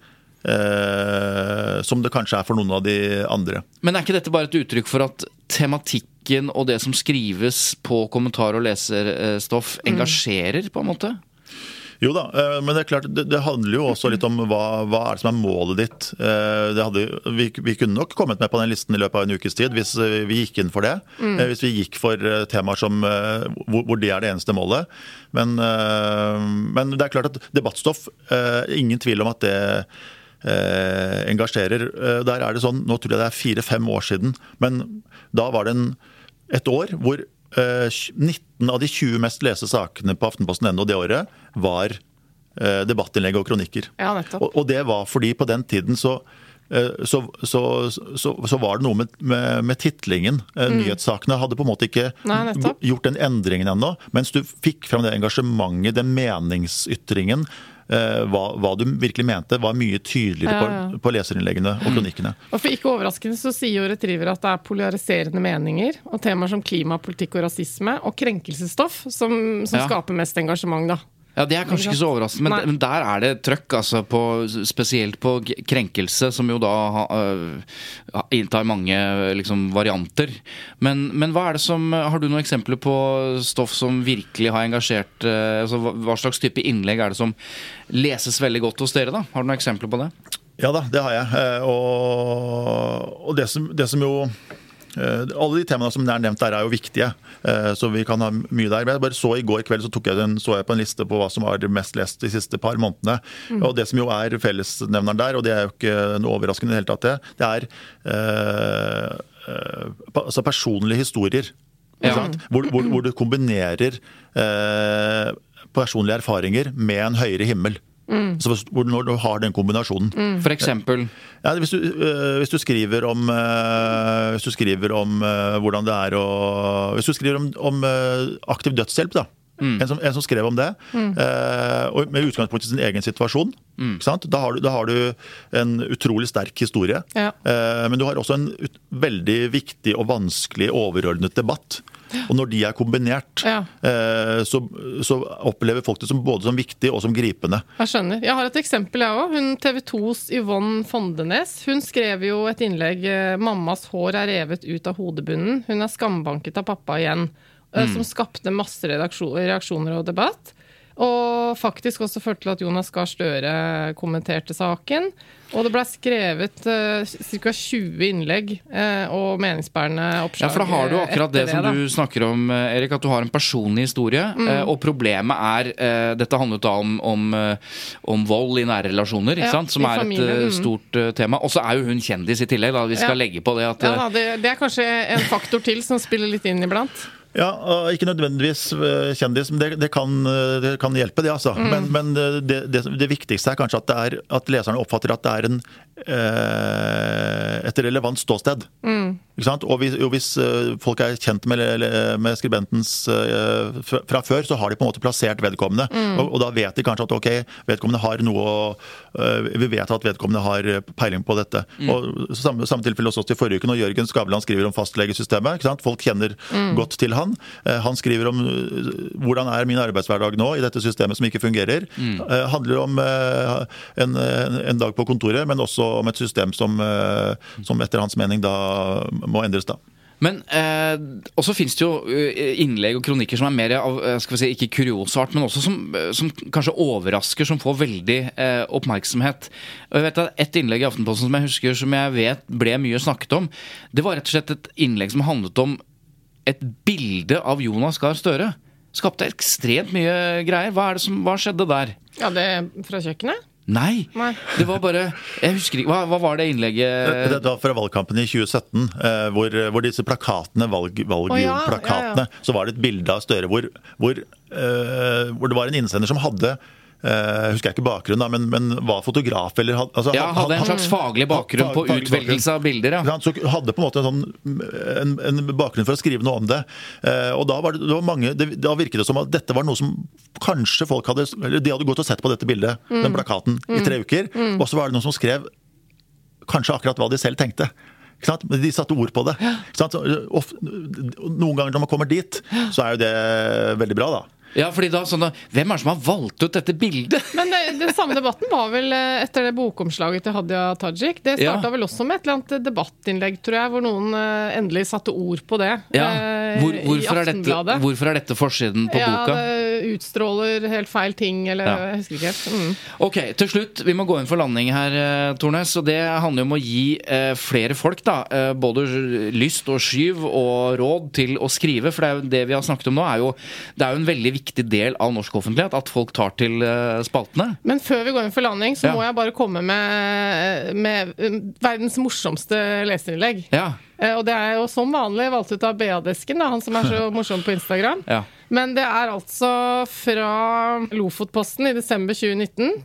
[SPEAKER 7] Eh, som det kanskje er for noen av de andre.
[SPEAKER 6] Men er ikke dette bare et uttrykk for at tematikken og det som skrives på kommentar- og leserstoff engasjerer på en måte?
[SPEAKER 7] Jo da, men det er klart, det, det handler jo også litt om hva, hva er det som er målet ditt. Det hadde, vi, vi kunne nok kommet med på den listen i løpet av en ukes tid hvis vi gikk inn for det. Mm. Hvis vi gikk for temaer som, hvor, hvor det er det eneste målet. Men, men det er klart at debattstoff, ingen tvil om at det Eh, engasjerer. Der er det sånn, nå tror jeg det er fire-fem år siden, men da var det en, et år hvor eh, nitten av de tjue mest leste sakene på Aftenposten ennå det året var eh, debattinnlegg og kronikker.
[SPEAKER 5] Ja, nettopp.
[SPEAKER 7] Og, og det var fordi på den tiden så Så, så, så, så var det noe med, med, med titlingen. Mm. Nyhetssakene hadde på en måte ikke
[SPEAKER 5] Nei,
[SPEAKER 7] gjort den endringen ennå, mens du fikk frem det engasjementet, den meningsytringen, eh, hva, hva du virkelig mente, var mye tydeligere
[SPEAKER 5] Ja, ja.
[SPEAKER 7] på, på leserinnleggene og kronikkene.
[SPEAKER 5] Og for ikke overraskende så sier jo Retriever at det er polariserende meninger, og temaer som klima, politikk og rasisme, og krenkelsesstoff som, som
[SPEAKER 6] Ja.
[SPEAKER 5] skaper mest engasjement da.
[SPEAKER 6] Ja, det er kanskje ikke så overraskende, men, men der er det trøkk, altså, på, spesielt på krenkelse, som jo da uh, inntar mange liksom, varianter. Men, men hva er det som, har du noen eksempler på stoff som virkelig har engasjert, uh, altså, hva, hva slags type innlegg er det som leses veldig godt hos dere da? Har du noen eksempler på det?
[SPEAKER 7] Ja da, det har jeg. Eh, Og, og det, som, det som jo eh, alle de temaene som er nevnt der er jo viktige, eh, så vi kan ha mye der. Men jeg bare så i går kveld så tok jeg den, så jeg på en liste på hva som var mest lest de siste par månedene. Mm. Og det som jo er fellesnevneren der, og det er jo ikke noe overraskende i det hele tatt det, det er eh, eh, altså personlige historier.
[SPEAKER 6] Ja.
[SPEAKER 7] Hvor, hvor, hvor du kombinerer eh, personlige erfaringer med en høyere himmel. Mm. Så hvor, når du har den kombinasjonen.
[SPEAKER 6] Mm. For eksempel?
[SPEAKER 7] Ja, hvis, du, øh, hvis du skriver om, øh, hvis du skriver om øh, hvordan det er å Hvis du skriver om, om øh, aktiv dødshjelp, da. Mm. En, som, en som skrev om det, mm. øh, og med utgangspunkt i sin egen situasjon. Mm. Ikke sant? Da, har du, da har du en utrolig sterk historie. Ja. Uh, men du har også en ut, veldig viktig og vanskelig overordnet debatt. Og når de er kombinert, ja. uh, så, så opplever folk det som både som viktig og som gripende.
[SPEAKER 5] Jeg skjønner. Jeg har et eksempel, jeg også. Hun T V tos Yvonne Fondenes, hun skrev jo et innlegg, mammas hår er revet ut av hodebunnen, hun er skambanket av pappa igjen, mm. som skapte masse reaksjoner og debatt. Og faktisk også førte til at Jonas Gahr Støre kommenterte saken. Og det ble skrevet uh, ca. tjue innlegg uh, og meningsbærende oppslag.
[SPEAKER 6] Ja, for da har du akkurat det, det som da. Du snakker om, Erik, at du har en personlig historie. Mm. Uh, og problemet er, uh, dette handlet da om, om, uh, om vold i nære relasjoner, ikke ja, sant? Som er et uh, stort uh, tema. Og så er jo hun kjendis i tillegg, da. Vi skal ja. legge på det at... Uh,
[SPEAKER 5] ja, da, det, det er kanskje en faktor til som spiller litt inn iblant.
[SPEAKER 7] Ja, ikke nødvendigvis kjendis, men det, det, kan, det kan hjelpe det, altså. Mm. Men, men det, det, det viktigste er kanskje at, det er, at leserne oppfatter at det er en, eh, et relevant ståsted. Mm. Ikke sant? Og hvis, og hvis folk er kjent med, med skribentens eh, fra før, så har de på en måte plassert vedkommende. Mm. Og, og da vet de kanskje at ok, vedkommende har noe, uh, vi vet at vedkommende har peiling på dette. Mm. Og samme, samme tilfelle også til forrige uke, når Jørgen Skavlan skriver om fastlegesystemet, ikke sant? Folk kjenner mm. godt til han. Han skriver om hvordan er min arbeidshverdag nå i dette systemet som ikke fungerer. Mm. Det handler om en, en dag på kontoret, men også om et system som, som etter hans mening da må endres da.
[SPEAKER 6] Men eh, også finnes det jo innlegg og kronikker som er mer av, skal vi si, ikke kuriosart, men også som, som kanskje overrasker, som får veldig eh, oppmerksomhet. Og jeg vet at et innlegg i Aftenposten som jeg husker, som jeg vet ble mye snakket om, det var rett og slett et innlegg som handlet om et bilde av Jonas Gahr Støre. Skapte ekstremt mye greier. Hva er det som, hva skjedde der?
[SPEAKER 5] Ja, det er fra kjøkkenet?
[SPEAKER 6] Nei, Nei, det var bare, jeg husker ikke, hva, hva var det innlegget?
[SPEAKER 7] Det, det var fra valgkampen i tjue sytten, eh, hvor, hvor disse plakatene, valg, valgplakatene, oh, ja, ja, ja. Så var det et bilde av Støre hvor, hvor, eh, hvor det var en innsender som hadde Uh, husker jeg ikke bakgrunnen da, men, men var fotograf eller had, altså,
[SPEAKER 6] ja, hadde en slags faglig bakgrunn fag, på faglig utvelgelse bakgrunn. Av bilder, ja.
[SPEAKER 7] Så hadde på en måte en, sånn, en, en bakgrunn for å skrive noe om det. Uh, og da, var det, det var mange, det, da virket det som at dette var noe som kanskje folk hadde, eller de hadde gått og sett på dette bildet, mm. den plakaten, mm. i tre uker, mm. og så var det noen som skrev kanskje akkurat hva de selv tenkte. Ikke sant? Men de satte ord på det. Ikke sant? Of, noen ganger når man kommer dit, så er jo det veldig bra da.
[SPEAKER 6] Ja, fordi da sånn da, hvem er det som har valgt ut dette bildet?
[SPEAKER 5] Men det, den samme debatten var vel etter det bokomslaget til Hadia Tajik. Det startet ja. vel også med et eller annet debattinnlegg, tror jeg, hvor noen uh, endelig satte ord på det.
[SPEAKER 6] Ja. Hvor, hvorfor, er dette, hvorfor er dette forsiden på
[SPEAKER 5] ja,
[SPEAKER 6] boka?
[SPEAKER 5] Ja, det utstråler helt feil ting, eller ja. jeg husker ikke helt. Mm.
[SPEAKER 6] Ok, til slutt, vi må gå inn for landing her, Tornes, og det handler om å gi uh, flere folk da, uh, både lyst og skyv og råd til å skrive, for det, er jo det vi har snakket om nå, er jo, det er jo en veldig viktig viktig del av norsk offentlighet at folk tar til uh, spaltene.
[SPEAKER 5] Men før vi går inn for landing, så
[SPEAKER 6] ja.
[SPEAKER 5] må jeg bare komme med, med verdens morsomste leserinnlegg.
[SPEAKER 6] Ja.
[SPEAKER 5] Uh, og det er jo som vanlig valgt ut av Beadesken, da, han som er så morsom på Instagram.
[SPEAKER 6] Ja.
[SPEAKER 5] Men det er altså fra Lofotposten i desember tjue nitten.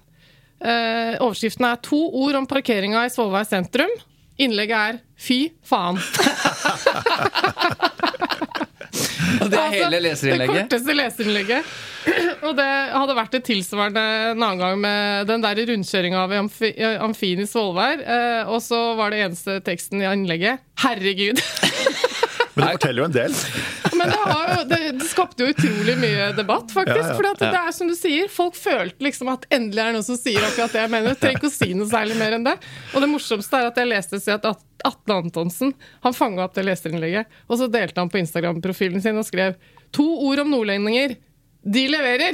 [SPEAKER 5] Uh, overskriften er to ord om parkeringa i Svolvær sentrum. Innlegget er fy faen.
[SPEAKER 6] Og det er hele leserinnlegget?
[SPEAKER 5] Det korteste leserinnlegget. Og det hadde vært et tilsvarende en annen gang med den der rundkjøringen av amfi, Amfin i Svolvær. Eh, og så var det eneste teksten i innlegget. Herregud!
[SPEAKER 7] Men det forteller jo en del.
[SPEAKER 5] Men det, har jo, det, det skapte jo utrolig mye debatt, faktisk.
[SPEAKER 7] Ja, ja.
[SPEAKER 5] For det er som du sier, folk følte liksom at endelig er det noen som sier akkurat det jeg mener. Jeg trenger ikke å si noe særlig mer enn det. Og det morsomste er at jeg leste seg at Atle Antonsen, han fanget opp det leserinnlegget, og så delte han på Instagram-profilen sin og skrev to ord om nordlendinger. De leverer!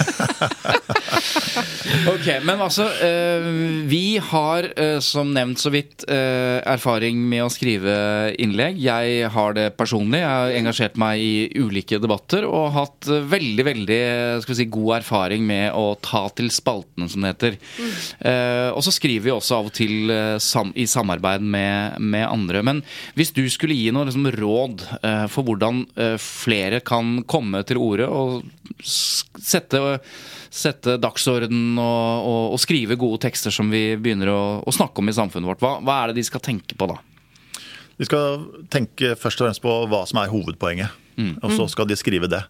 [SPEAKER 6] Ok, men altså, uh, vi har uh, som nevnt så vidt uh, erfaring med å skrive innlegg. Jeg har det personlig. Jeg har engasjert meg i ulike debatter og hatt uh, veldig, veldig skal vi si, god erfaring med å ta til spaltene, som det heter. Mm. Uh, og så skriver vi også av og til uh, sam i samarbeid med, med andre. Men hvis du skulle gi noe liksom, råd uh, for hvordan uh, flere kan komme til orde og sette, sette dagsorden og, og, og skrive gode tekster som vi begynner å, å snakke om i samfunnet vårt. Hva, hva er det de skal tenke på da?
[SPEAKER 7] De skal tenke først og fremst på hva som er hovedpoenget, mm. og så skal de skrive det.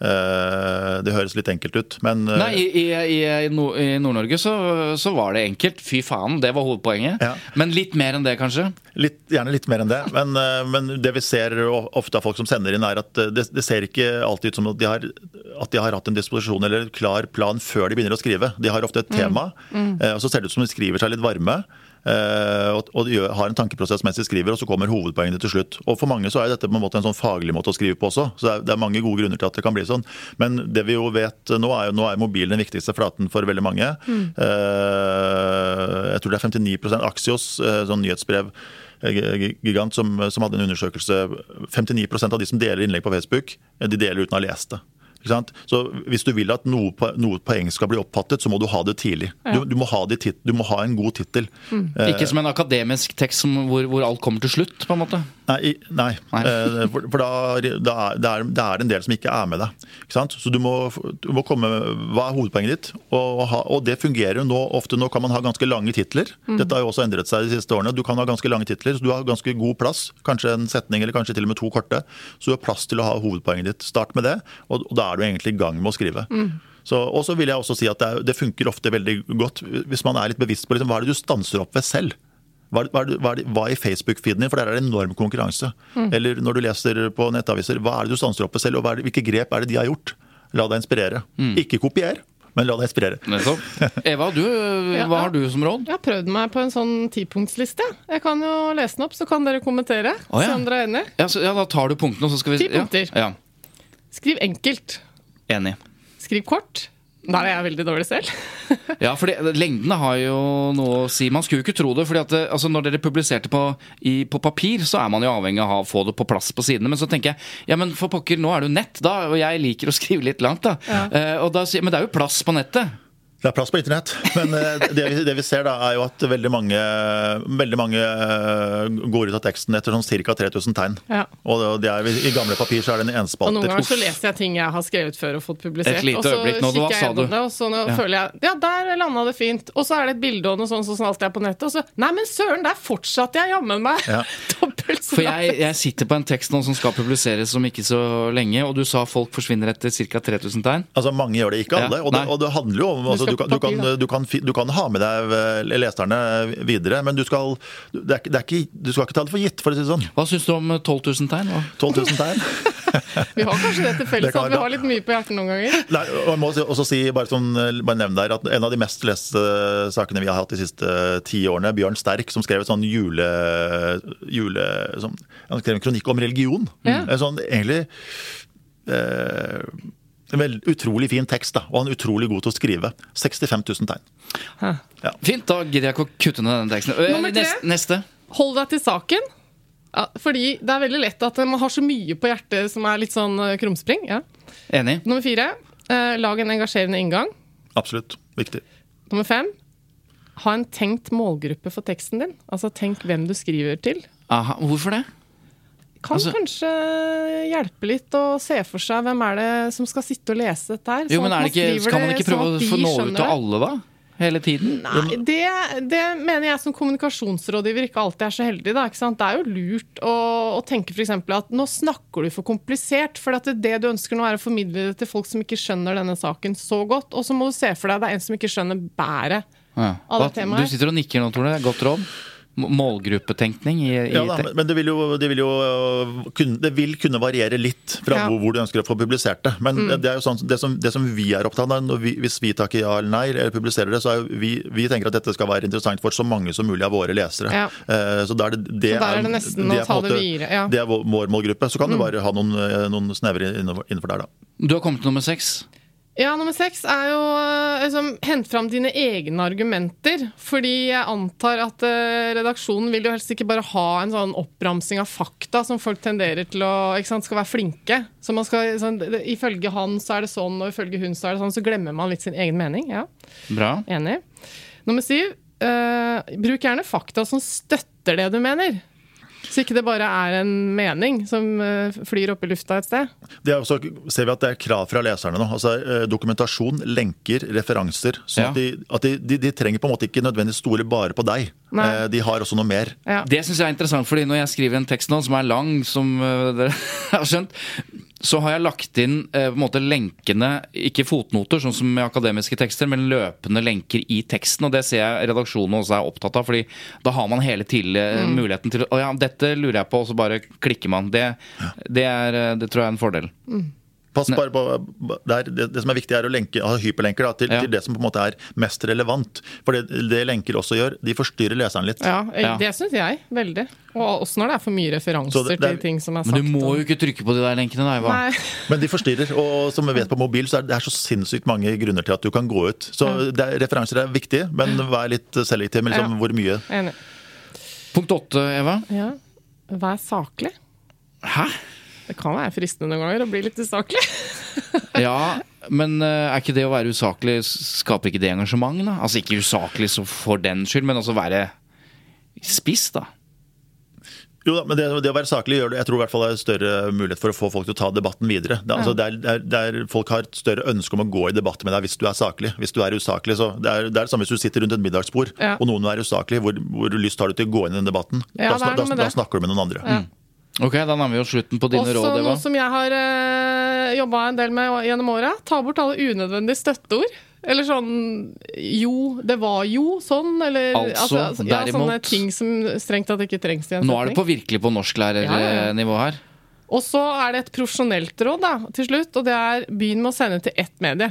[SPEAKER 7] Det høres litt enkelt ut, men
[SPEAKER 6] Nei, i, i, i Nord-Norge så, så var det enkelt. Fy faen, det var hovedpoenget. Ja. Men litt mer enn det, kanskje?
[SPEAKER 7] Litt, gjerne litt mer enn det. Men, men det vi ser ofte av folk som sender inn, er at det, det ser ikke alltid ut som at de, har, at de har hatt en disposisjon eller klar plan før de begynner å skrive. De har ofte et tema, mm. Mm. og så ser det ut som de skriver seg litt varme. Uh, og, og de har en tankeprosess mens de skriver, og så kommer hovedpoengene til slutt. Og for mange så er dette på en måte en sånn faglig måte å skrive på også, så det er, det er mange gode grunner til at det kan bli sånn. Men det vi jo vet nå er jo nå er mobilen den viktigste flaten for veldig mange. Mm. Uh, jeg tror det er femtini prosent Axios, uh, sånn nyhetsbrev gigant som, som hadde en undersøkelse. femtini prosent av de som deler innlegg på Facebook, de deler uten å ha lest det. Så hvis du vil at noe, noe poeng skal bli oppfattet, så må du ha det tidlig. Ja. Du, du, må ha det tit, du må ha en god tittel.
[SPEAKER 6] Mm. Eh, Ikke som en akademisk tekst som, hvor, hvor alt kommer til slutt, på en måte?
[SPEAKER 7] Nei, nei. nei. Eh, for, for da, da er, det, er, det er en del som ikke er med deg. Ikke sant? Så du må, du må komme med hva er hovedpoenget ditt, og, ha, og det fungerer jo nå. Ofte nå kan man ha ganske lange titler. Mm. Dette har jo også endret seg de siste årene. Du kan ha ganske lange titler, så du har ganske god plass. Kanskje en setning, eller kanskje til og med to korte. Så du har plass til å ha hovedpoenget ditt. Start med det, og, og da er du egentlig i gang med å skrive. Mm. Så, og så vil jeg også si at det, er, det funker ofte veldig godt hvis man er litt bevisst på liksom, hva er det du stanser opp ved selv. Hva, hva, er det, hva, er det, hva er i Facebook-feeden din, for der er det enorm konkurranse. Mm. Eller når du leser på nettaviser, hva er det du stanser opp ved selv, og hva er det, hvilke grep er det de har gjort? La deg inspirere. Mm. Ikke kopier, men la deg inspirere.
[SPEAKER 6] Eva, du, hva har du som råd?
[SPEAKER 5] Jeg har prøvd meg på en sånn tipunktsliste. Jeg kan jo lese den opp, så kan dere kommentere.
[SPEAKER 6] Oh, ja.
[SPEAKER 5] Se om dere er enige.
[SPEAKER 6] Ja, så, ja, da tar du punktene, og så skal vi...
[SPEAKER 5] Ti punkter.
[SPEAKER 6] Ja. Ja.
[SPEAKER 5] Skriv enkelt.
[SPEAKER 6] Enig.
[SPEAKER 5] Skriv kort. Der er jeg veldig dårlig selv.
[SPEAKER 6] Ja, for lengdene har jo noe å si. Man skulle jo ikke tro det, fordi at det, altså når dere publiserte på, i, på papir, så er man jo avhengig av å få det på plass på sidene. Men så tenker jeg, ja, men for pokker, nå er det jo nett da, og jeg liker å skrive litt langt da. Ja. Uh, og da men det er jo plass på nettet.
[SPEAKER 7] Det er plass på internett, men det vi, det vi ser da er jo at veldig mange, veldig mange går ut av teksten etter sånn cirka tre tusen tegn. Ja. Og det er, i gamle papir så er det en enspalter.
[SPEAKER 5] Og noen ganger så leser jeg ting jeg har skrevet før og fått publisert.
[SPEAKER 6] Et lite øyeblikk nå, hva sa du?
[SPEAKER 5] Det, og så nå ja. føler jeg, ja, der landet det fint. Og så er det et bilde og noe sånt, så sånn alt er på nettet. Og så, nei, men søren, der fortsatte jeg jammen meg. Ja. Dobbelt så
[SPEAKER 6] For jeg, jeg sitter på en tekst nå som skal publiseres om ikke så lenge, og du sa folk forsvinner etter cirka tre tusen tegn.
[SPEAKER 7] Altså, mange gjør det, ikke alle. Ja. Og, det, og det handler jo om, altså, du, kan, du, kan, du, kan, du kan ha med deg leserne videre, men du skal, det er, det er ikke, du skal ikke ta det for gitt, for å si det sånn.
[SPEAKER 6] Hva synes du om tolv tusen tegn?
[SPEAKER 7] tolv tusen tegn?
[SPEAKER 5] Vi har kanskje det til felles, at vi har litt mye på hjertet noen ganger.
[SPEAKER 7] Nei, og jeg må også si, bare, sånn, bare nevne der, at en av de mest leste sakene vi har hatt de siste ti årene, Bjørn Sterk, som skrev et sånn jule... jule som, han skrev en kronikk om religion. Ja. Sånn, egentlig... Eh, en veldig utrolig fin tekst, da, og han er utrolig god til å skrive. sekstifem tusen tegn.
[SPEAKER 6] Ja. Fint, da gidder jeg ikke å kutte ned den teksten. Neste, neste.
[SPEAKER 5] Hold deg til saken. Ja, fordi det er veldig lett at man har så mye på hjertet som er litt sånn krumspring. Ja.
[SPEAKER 6] Enig.
[SPEAKER 5] Nummer fire. Eh, lag en engasjerende inngang.
[SPEAKER 7] Absolutt. Viktig.
[SPEAKER 5] Nummer fem. Ha en tenkt målgruppe for teksten din. Altså tenk hvem du skriver til.
[SPEAKER 6] Aha, hvorfor det?
[SPEAKER 5] Kan altså, kanskje hjelpe litt å se for seg hvem er det som skal sitte og lese dette her.
[SPEAKER 6] Jo, men er det ikke, skal man ikke prøve sånn å få nå ut til alle da? hele tiden?
[SPEAKER 5] Nei, det, det mener jeg som kommunikasjonsrådgiver ikke alltid er så heldig da, ikke sant? Det er jo lurt å, å tenke for eksempel at nå snakker du for komplisert, for at det, det du ønsker nå er å formidle det til folk som ikke skjønner denne saken så godt, og så må du se for deg at det er en som ikke skjønner bæret
[SPEAKER 6] ja.
[SPEAKER 5] av det temaet.
[SPEAKER 6] Du sitter og nikker nå, Tone, godt råd. Målgruppetenkning i, i
[SPEAKER 7] ja, da, men det vil jo, det vil jo kunne, det vil kunne variere litt fra ja. hvor, hvor du ønsker å få publisert det. Men mm. det er jo sånn, det som, det som vi er opptatt av, når vi, hvis vi takker ja eller nei eller publiserer det, så er vi, vi tenker at dette skal være interessant for så mange som mulig av våre lesere. Ja. Uh, så da er det, det,
[SPEAKER 5] så der er det nesten det er, å ta det videre. Ja.
[SPEAKER 7] Det er vår målgruppe. Så kan mm. du bare ha noen, noen snevre innenfor der da.
[SPEAKER 6] Du har kommet til nummer seks.
[SPEAKER 5] Ja, nummer seks er jo liksom, hent frem dine egne argumenter, fordi jeg antar at uh, redaksjonen vil jo helst ikke bare ha en sånn oppramsing av fakta som folk tenderer til å, ikke sant, skal være flinke. Så man skal, sånn, ifølge han så er det sånn, og ifølge hun så er det sånn, så glemmer man litt sin egen mening. Ja.
[SPEAKER 6] Bra.
[SPEAKER 5] Enig. Nummer syv, uh, bruk gjerne fakta som støtter det du mener. Så ikke det bare er en mening som flyr opp i lufta et sted. Det er også,
[SPEAKER 7] ser vi at det er krav fra leserne nå. Altså dokumentasjon, lenker, referanser. Sånn ja. at, de, at de, de, de trenger på en måte ikke nødvendigvis stole bare på deg. Nei. De har også noe mer.
[SPEAKER 6] Ja. Det synes jeg er interessant, fordi når jeg skriver en tekst nå som er lang, som dere har skjønt, så har jeg lagt inn eh, på en måte lenkene, ikke fotnoter, sånn som med akademiske tekster, men løpende lenker i teksten, og det ser jeg redaksjonen også er opptatt av, fordi da har man hele til mm. muligheten til, å ja, dette lurer jeg på, og så bare klikker man. Det, det, er, det tror jeg er en fordel.
[SPEAKER 7] Mm. Pass bare på, det, er, det, det som er viktig er å lenke, ha hyperlenker da, til, ja. til det som på en måte er mest relevant. For det, det lenker også gjør, de forstyrrer leseren litt.
[SPEAKER 5] Ja, det synes jeg, veldig. Og også når det er for mye referanser det, det er, til ting som er sagt.
[SPEAKER 6] Men du må jo ikke trykke på de der lenkene, da, Eva.
[SPEAKER 5] Nei.
[SPEAKER 7] Men de forstyrrer, og som vi vet på mobil, så er det er så sinnssykt mange grunner til at du kan gå ut. Så ja. det er, referanser er viktig, men vær litt selektiv med liksom, ja. hvor mye.
[SPEAKER 5] Enig.
[SPEAKER 6] Punkt åtte, Eva.
[SPEAKER 5] Ja, vær saklig.
[SPEAKER 6] Hæ?
[SPEAKER 5] Det kan være fristende noen ganger å bli litt usaklig.
[SPEAKER 6] Ja, men er ikke det å være usaklig, skaper ikke det engasjement da? Altså ikke usaklig så for den skyld, men også være spiss da.
[SPEAKER 7] Jo da, men det, det å være saklig gjør det, jeg tror i hvert fall det er større mulighet for å få folk til å ta debatten videre. Det, altså, det er, det er, det er, folk har et større ønske om å gå i debatt med deg hvis du er saklig. Hvis du er usaklig, så det er det er samme hvis du sitter rundt et middagsbord, ja. og noen er usaklig, hvor, hvor lyst har du til å gå inn i den debatten?
[SPEAKER 5] Ja,
[SPEAKER 7] da, da, da snakker du med noen andre.
[SPEAKER 5] Ja.
[SPEAKER 6] Mm. Ok, da nærmer vi jo slutten på dine
[SPEAKER 5] også
[SPEAKER 6] råd, Eva.
[SPEAKER 5] Også noe som jeg har uh, jobbet en del med gjennom året. Ta bort alle unødvendige støtteord. Eller sånn, jo, det var jo sånn, eller
[SPEAKER 6] altså,
[SPEAKER 5] altså, ja,
[SPEAKER 6] derimot,
[SPEAKER 5] sånne ting som strengt tatt ikke trengs i en
[SPEAKER 6] nå er det på virkelig på norsklærernivå her.
[SPEAKER 5] Ja, ja. Og så er det et profesjonelt råd da, til slutt, og det er begynn med å sende til ett medie.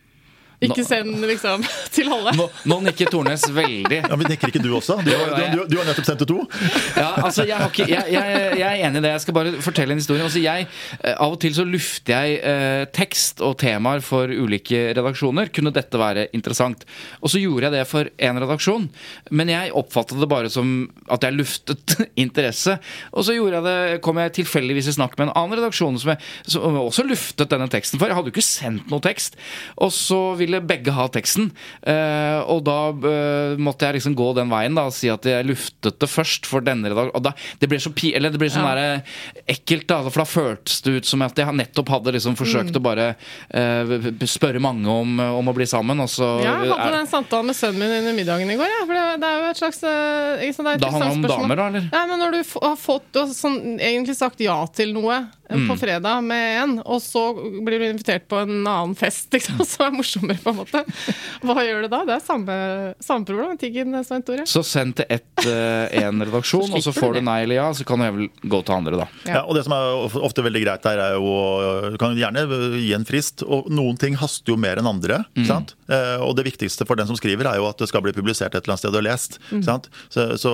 [SPEAKER 5] Ikke send liksom til alle.
[SPEAKER 6] Nå, nå nikker Tornes veldig.
[SPEAKER 7] Ja, men nikker ikke du også? Du, du, du, du har nettopp sendt til to.
[SPEAKER 6] Ja, altså jeg, har ikke, jeg, jeg, jeg er enig i det. Jeg skal bare fortelle en historie. Altså jeg, av og til så lufter jeg eh, tekst og temaer for ulike redaksjoner. Kunne dette være interessant? Og så gjorde jeg det for en redaksjon. Men jeg oppfattet det bare som at jeg luftet interesse. Og så gjorde jeg det, kom jeg tilfeldigvis i snakk med en annen redaksjon som, jeg, som også luftet denne teksten for. Jeg hadde jo ikke sendt noe tekst. Og så ville begge ha teksten, uh, og da uh, måtte jeg liksom gå den veien da, og si at jeg luftet det først for denne redaksjonen, og da, det ble så pi eller det ble sånn ja. der ekkelt da, for da føltes det ut som at jeg nettopp hadde liksom forsøkt mm. å bare uh, spørre mange om, om å bli sammen, og så
[SPEAKER 5] ja, jeg hadde er, den samtalen med sønnen min under middagen i går, ja, for det, det er jo et slags uh, ikke sant, det er et
[SPEAKER 6] da handler det om damer da, eller?
[SPEAKER 5] Ja, men når du f- har fått du har sånn, egentlig sagt ja til noe mm. på fredag med en, og så blir du invitert på en annen fest, liksom, så er det morsommere på en måte. Hva gjør du da? Det er samme, samme problematikken, Svein Tore.
[SPEAKER 6] Så send til ett, uh, en redaksjon, og så får du nei eller ja, så kan du vel gå til andre da.
[SPEAKER 7] Ja. Ja, og det som er ofte veldig greit der er jo, du kan gjerne gi en frist, og noen ting haster jo mer enn andre, mm. sant? Uh, og det viktigste for den som skriver er jo at det skal bli publisert et eller annet sted og lest, mm. sant? Så, så,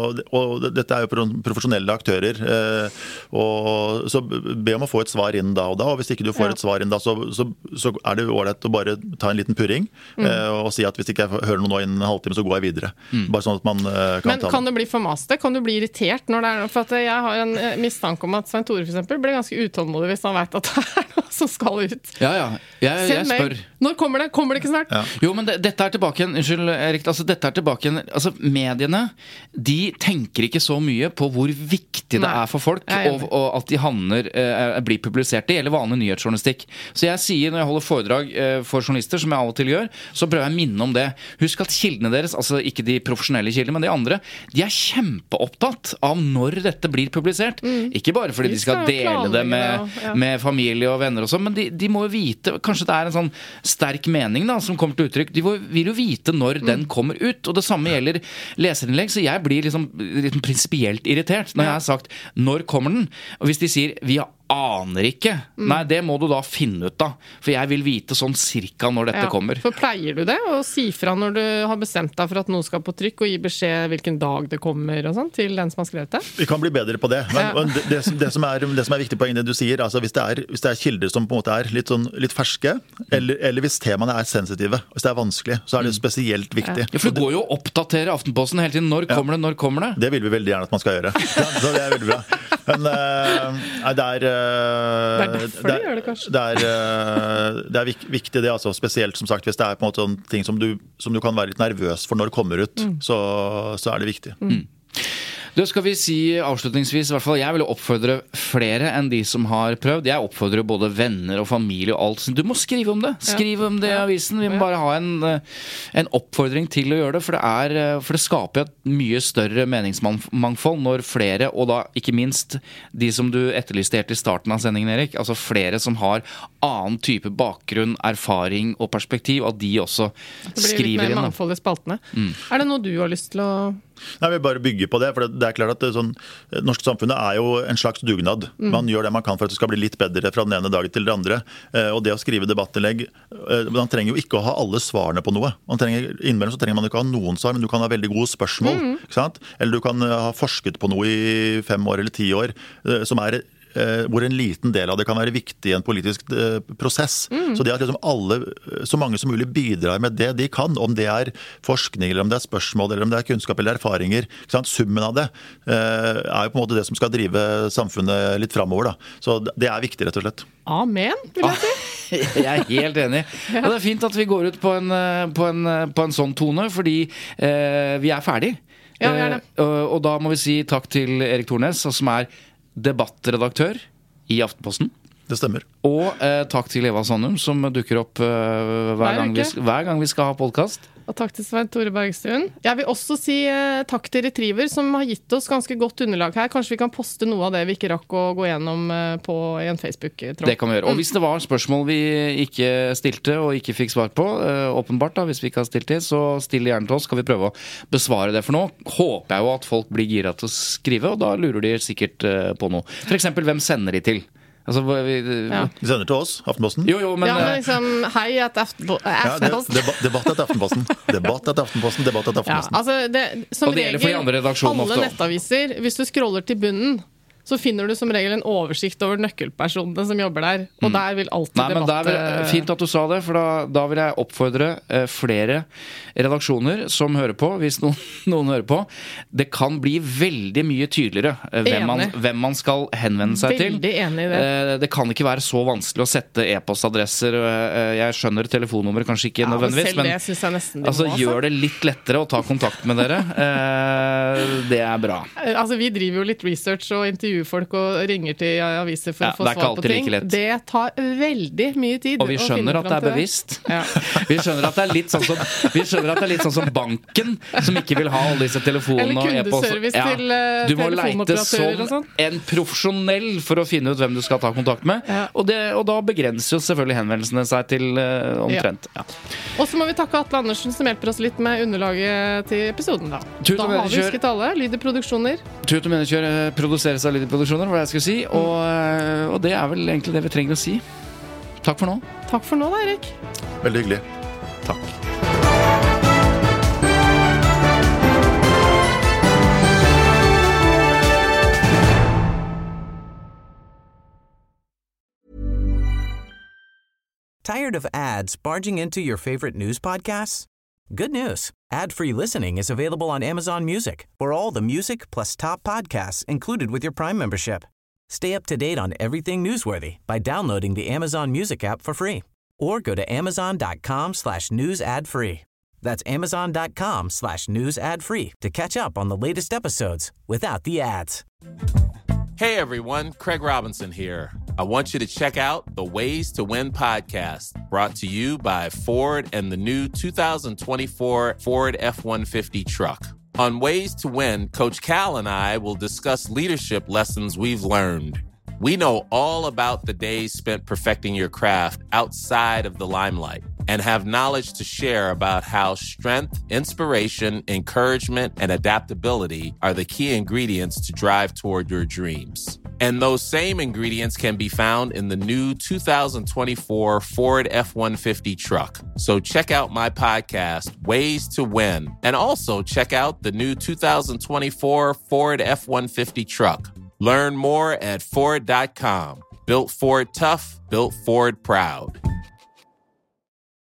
[SPEAKER 7] og dette er jo profesjonelle aktører, uh, og så be om å få et svar inn da og da, og hvis ikke du får ja. et svar inn da, så, så, så er det jo ålreit å bare ta en liten purring mm. og si at hvis ikke jeg hører noe nå innen en halvtime, så går jeg videre. Mm. Bare sånn at man uh, kan
[SPEAKER 5] Men
[SPEAKER 7] ta
[SPEAKER 5] kan det bli for maste? Kan du bli irritert når det er noe? For at jeg har en mistanke om at Svein Tore for eksempel blir ganske utålmodig hvis han vet at det er noe som skal ut.
[SPEAKER 6] Ja, ja. Jeg, jeg spør.
[SPEAKER 5] Når kommer det? Kommer det ikke snart?
[SPEAKER 7] Ja.
[SPEAKER 6] Jo, men det, dette er tilbake igjen, unnskyld Erik, altså dette er tilbake igjen, altså mediene, de tenker ikke så mye på hvor viktig det
[SPEAKER 5] Nei,
[SPEAKER 6] er for folk,
[SPEAKER 5] jeg er
[SPEAKER 6] og,
[SPEAKER 5] enig.
[SPEAKER 6] og at de havner, eh, blir publisert. Det gjelder vanlig nyhetsjournalistikk. Så jeg sier, når jeg holder foredrag eh, for journalister, som jeg av og til gjør, så prøver jeg å minne om det. Husk at kildene deres, altså ikke de profesjonelle kildene, men de andre, de er kjempeopptatt av når dette blir publisert. Mm. Ikke bare fordi de,
[SPEAKER 5] De
[SPEAKER 6] skal,
[SPEAKER 5] skal
[SPEAKER 6] dele det med,
[SPEAKER 5] planlegge det, ja.
[SPEAKER 6] med familie og venner og sånn, men de, de må jo vite, kanskje det er en sånn sterk mening da, som kommer til uttrykk. De vil jo vite når mm. den kommer ut, og det samme gjelder leserinnlegg, så jeg blir liksom, liksom prinsipielt irritert når jeg har sagt, når kommer den? Og hvis de sier, vi har aner ikke. Mm. Nei, det må du da finne ut da. For jeg vil vite sånn cirka når dette
[SPEAKER 5] ja,
[SPEAKER 6] kommer.
[SPEAKER 5] For pleier du det? Å si fra når du har bestemt deg for at noe skal på trykk, og gi beskjed hvilken dag det kommer og sånn, til den som har skrevet det?
[SPEAKER 7] Vi kan bli bedre på det. Men,
[SPEAKER 5] Ja.
[SPEAKER 7] men det, det, som- det, som er, det som er viktig poeng det du sier, altså hvis det er, hvis det er kilder som på en måte er litt, sånn, litt ferske, eller, eller hvis temaene er sensitive, hvis det er vanskelig, så er det spesielt viktig.
[SPEAKER 6] Ja, for det går jo å oppdatere Aftenposten hele tiden. Når kommer det? Når kommer det?
[SPEAKER 7] Det vil vi veldig gjerne at man skal gjøre. Ja, så det er veldig bra. Men uh, nei, det er uh,
[SPEAKER 5] Det er derfor de gjør det, kanskje.
[SPEAKER 7] Det er, uh, det er vik viktig det, altså, spesielt som sagt, hvis det er på en måte sånne ting som du, som du kan være litt nervøs for når det kommer ut, mm. så, så er det viktig.
[SPEAKER 6] Mm. Det skal vi si avslutningsvis, i hvert fall jeg vil oppfordre flere enn de som har prøvd. Jeg oppfordrer både venner og familie og alt. Du må skrive om det. Skriv om det i avisen. Vi må bare ha en, en oppfordring til å gjøre det, for det, er, for det skaper et mye større meningsmangfold når flere, og da ikke minst de som du etterlyste helt i starten av sendingen, Erik, altså flere som har annen type bakgrunn, erfaring og perspektiv, at de også skriver inn.
[SPEAKER 5] Det blir litt mer mangfold i spaltene. Mm. Er det noe du har lyst til å...
[SPEAKER 7] Nei, vi bare bygger på det, for det, det er klart at det, sånn, det norske samfunnet er jo en slags dugnad. Mm. Man gjør det man kan for at det skal bli litt bedre fra den ene dagen til den andre. Eh, og det å skrive debattinnlegg, eh, man trenger jo ikke å ha alle svarene på noe. Man trenger, innimellom så trenger man ikke ha noen svar, men du kan ha veldig gode spørsmål. Mm. Ikke sant? Eller du kan ha forsket på noe i fem år eller ti år, eh, som er hvor en liten del av det kan være viktig i en politisk eh, prosess. Mm. Så det at liksom alle, så mange som mulig bidrar med det de kan, om det er forskning, eller om det er spørsmål, eller om det er kunnskap eller erfaringer, ikke sant? Summen av det eh, er jo på en måte det som skal drive samfunnet litt fremover. Da. Så det er viktig, rett og slett.
[SPEAKER 5] Amen, vil jeg si.
[SPEAKER 6] Jeg er helt enig. Og det er fint at vi går ut på en, på en, på en sånn tone, fordi eh, vi er ferdig.
[SPEAKER 5] Ja, vi er det.
[SPEAKER 6] Eh, og, og da må vi si takk til Erik Thornes, som er debattredaktør i Aftenposten.
[SPEAKER 7] Det stemmer.
[SPEAKER 6] Og eh, takk til Eva Sandum, som dukker opp eh, hver, gang vi, hver gang vi skal ha podcast.
[SPEAKER 5] Og takk til Svein Tore Bergstuen. Jeg vil også si eh, takk til Retriever, som har gitt oss ganske godt underlag her. Kanskje vi kan poste noe av det vi ikke rakk å gå gjennom eh, på i en Facebook-tråd.
[SPEAKER 6] Det kan vi gjøre. Og hvis det var spørsmål vi ikke stilte og ikke fikk svar på, eh, åpenbart da, hvis vi ikke har stilt det, så still gjerne til oss, skal vi prøve å besvare det. For nå håper jeg jo at folk blir gira til å skrive, og da lurer de sikkert eh, på noe. For eksempel, hvem sender de til? Altså, vi,
[SPEAKER 5] ja.
[SPEAKER 7] De sender til oss, Aftenposten.
[SPEAKER 6] Jo, jo, men,
[SPEAKER 5] ja, men liksom, hei at Aftenposten.
[SPEAKER 7] Ja, debatt, debatt etter Aftenposten. Debatt etter Aftenposten, debatt etter Aftenposten.
[SPEAKER 5] Ja, altså det, som
[SPEAKER 6] og det gjelder for de andre
[SPEAKER 5] regel,
[SPEAKER 6] redaksjonene
[SPEAKER 5] alle
[SPEAKER 6] ofte.
[SPEAKER 5] nettaviser, hvis du scroller til bunnen, så finner du som regel en oversikt over nøkkelpersonene som jobber der. Og der vil alltid
[SPEAKER 6] Nei, men
[SPEAKER 5] debatt...
[SPEAKER 6] det er fint at du sa det, for da, da vil jeg oppfordre eh, flere redaksjoner som hører på, hvis noen, noen hører på. Det kan bli veldig mye tydeligere eh, hvem, man, hvem man skal henvende seg
[SPEAKER 5] veldig
[SPEAKER 6] til.
[SPEAKER 5] Enig i det.
[SPEAKER 6] Eh, det kan ikke være så vanskelig å sette e-postadresser. Eh, jeg skjønner telefonnummer kanskje ikke
[SPEAKER 5] ja,
[SPEAKER 6] nødvendigvis,
[SPEAKER 5] men,
[SPEAKER 6] men,
[SPEAKER 5] det synes jeg nesten de
[SPEAKER 6] altså,
[SPEAKER 5] må, altså.
[SPEAKER 6] gjør det litt lettere å ta kontakt med dere. Eh, det er bra.
[SPEAKER 5] Altså, vi driver jo litt research og intervjuer folk og ringer til aviser for
[SPEAKER 6] ja,
[SPEAKER 5] å få svar på ting.
[SPEAKER 6] Like
[SPEAKER 5] det tar veldig mye tid.
[SPEAKER 6] Og vi skjønner at det er bevisst.
[SPEAKER 5] Ja.
[SPEAKER 6] Vi skjønner at det er litt sånn som Vi skjønner at det er litt sånn som banken, som ikke vil ha alle disse telefonene og
[SPEAKER 5] e-post. Eller kundeservice ja. til uh,
[SPEAKER 6] du må leite som
[SPEAKER 5] sånn.
[SPEAKER 6] en profesjonell for å finne ut hvem du skal ta kontakt med. Ja. Og, det, og da begrenser jo selvfølgelig henvendelsene seg til uh, omtrent. Ja. Ja.
[SPEAKER 5] Og så må vi takke Atle Andersen, som hjelper oss litt med underlaget til episoden. Da, da har vi husket alle. Lyd i produksjoner.
[SPEAKER 6] Tut og Menneskjør produseres av Lyd i produksjoner, hva jeg skal si. Og, og det er vel egentlig det vi trenger å si. Takk for nå.
[SPEAKER 5] Takk for nå da, Erik.
[SPEAKER 7] Veldig hyggelig.
[SPEAKER 6] Takk.
[SPEAKER 8] Tired of ads barging into your favorite news podcasts? Good news. Ad-free listening is available on Amazon Music for all the music plus top podcasts included with your Prime membership. Stay up to date on everything newsworthy by downloading the Amazon Music app for free or go to amazon.com slash news ad free. That's amazon.com slash news ad free to catch up on the latest episodes without the ads.
[SPEAKER 9] Hey everyone, Craig Robinson here. I want you to check out the Ways to Win podcast, brought to you by Ford and the new two thousand twenty-four Ford F one fifty truck. On Ways to Win, Coach Cal and I will discuss leadership lessons we've learned. We know all about the days spent perfecting your craft outside of the limelight and have knowledge to share about how strength, inspiration, encouragement, and adaptability are the key ingredients to drive toward your dreams. And those same ingredients can be found in the new two thousand twenty-four Ford F one fifty truck. So check out my podcast, Ways to Win, and also check out the new two thousand twenty-four Ford F one fifty truck. Learn more at Ford dot com. Built Ford tough, built Ford proud.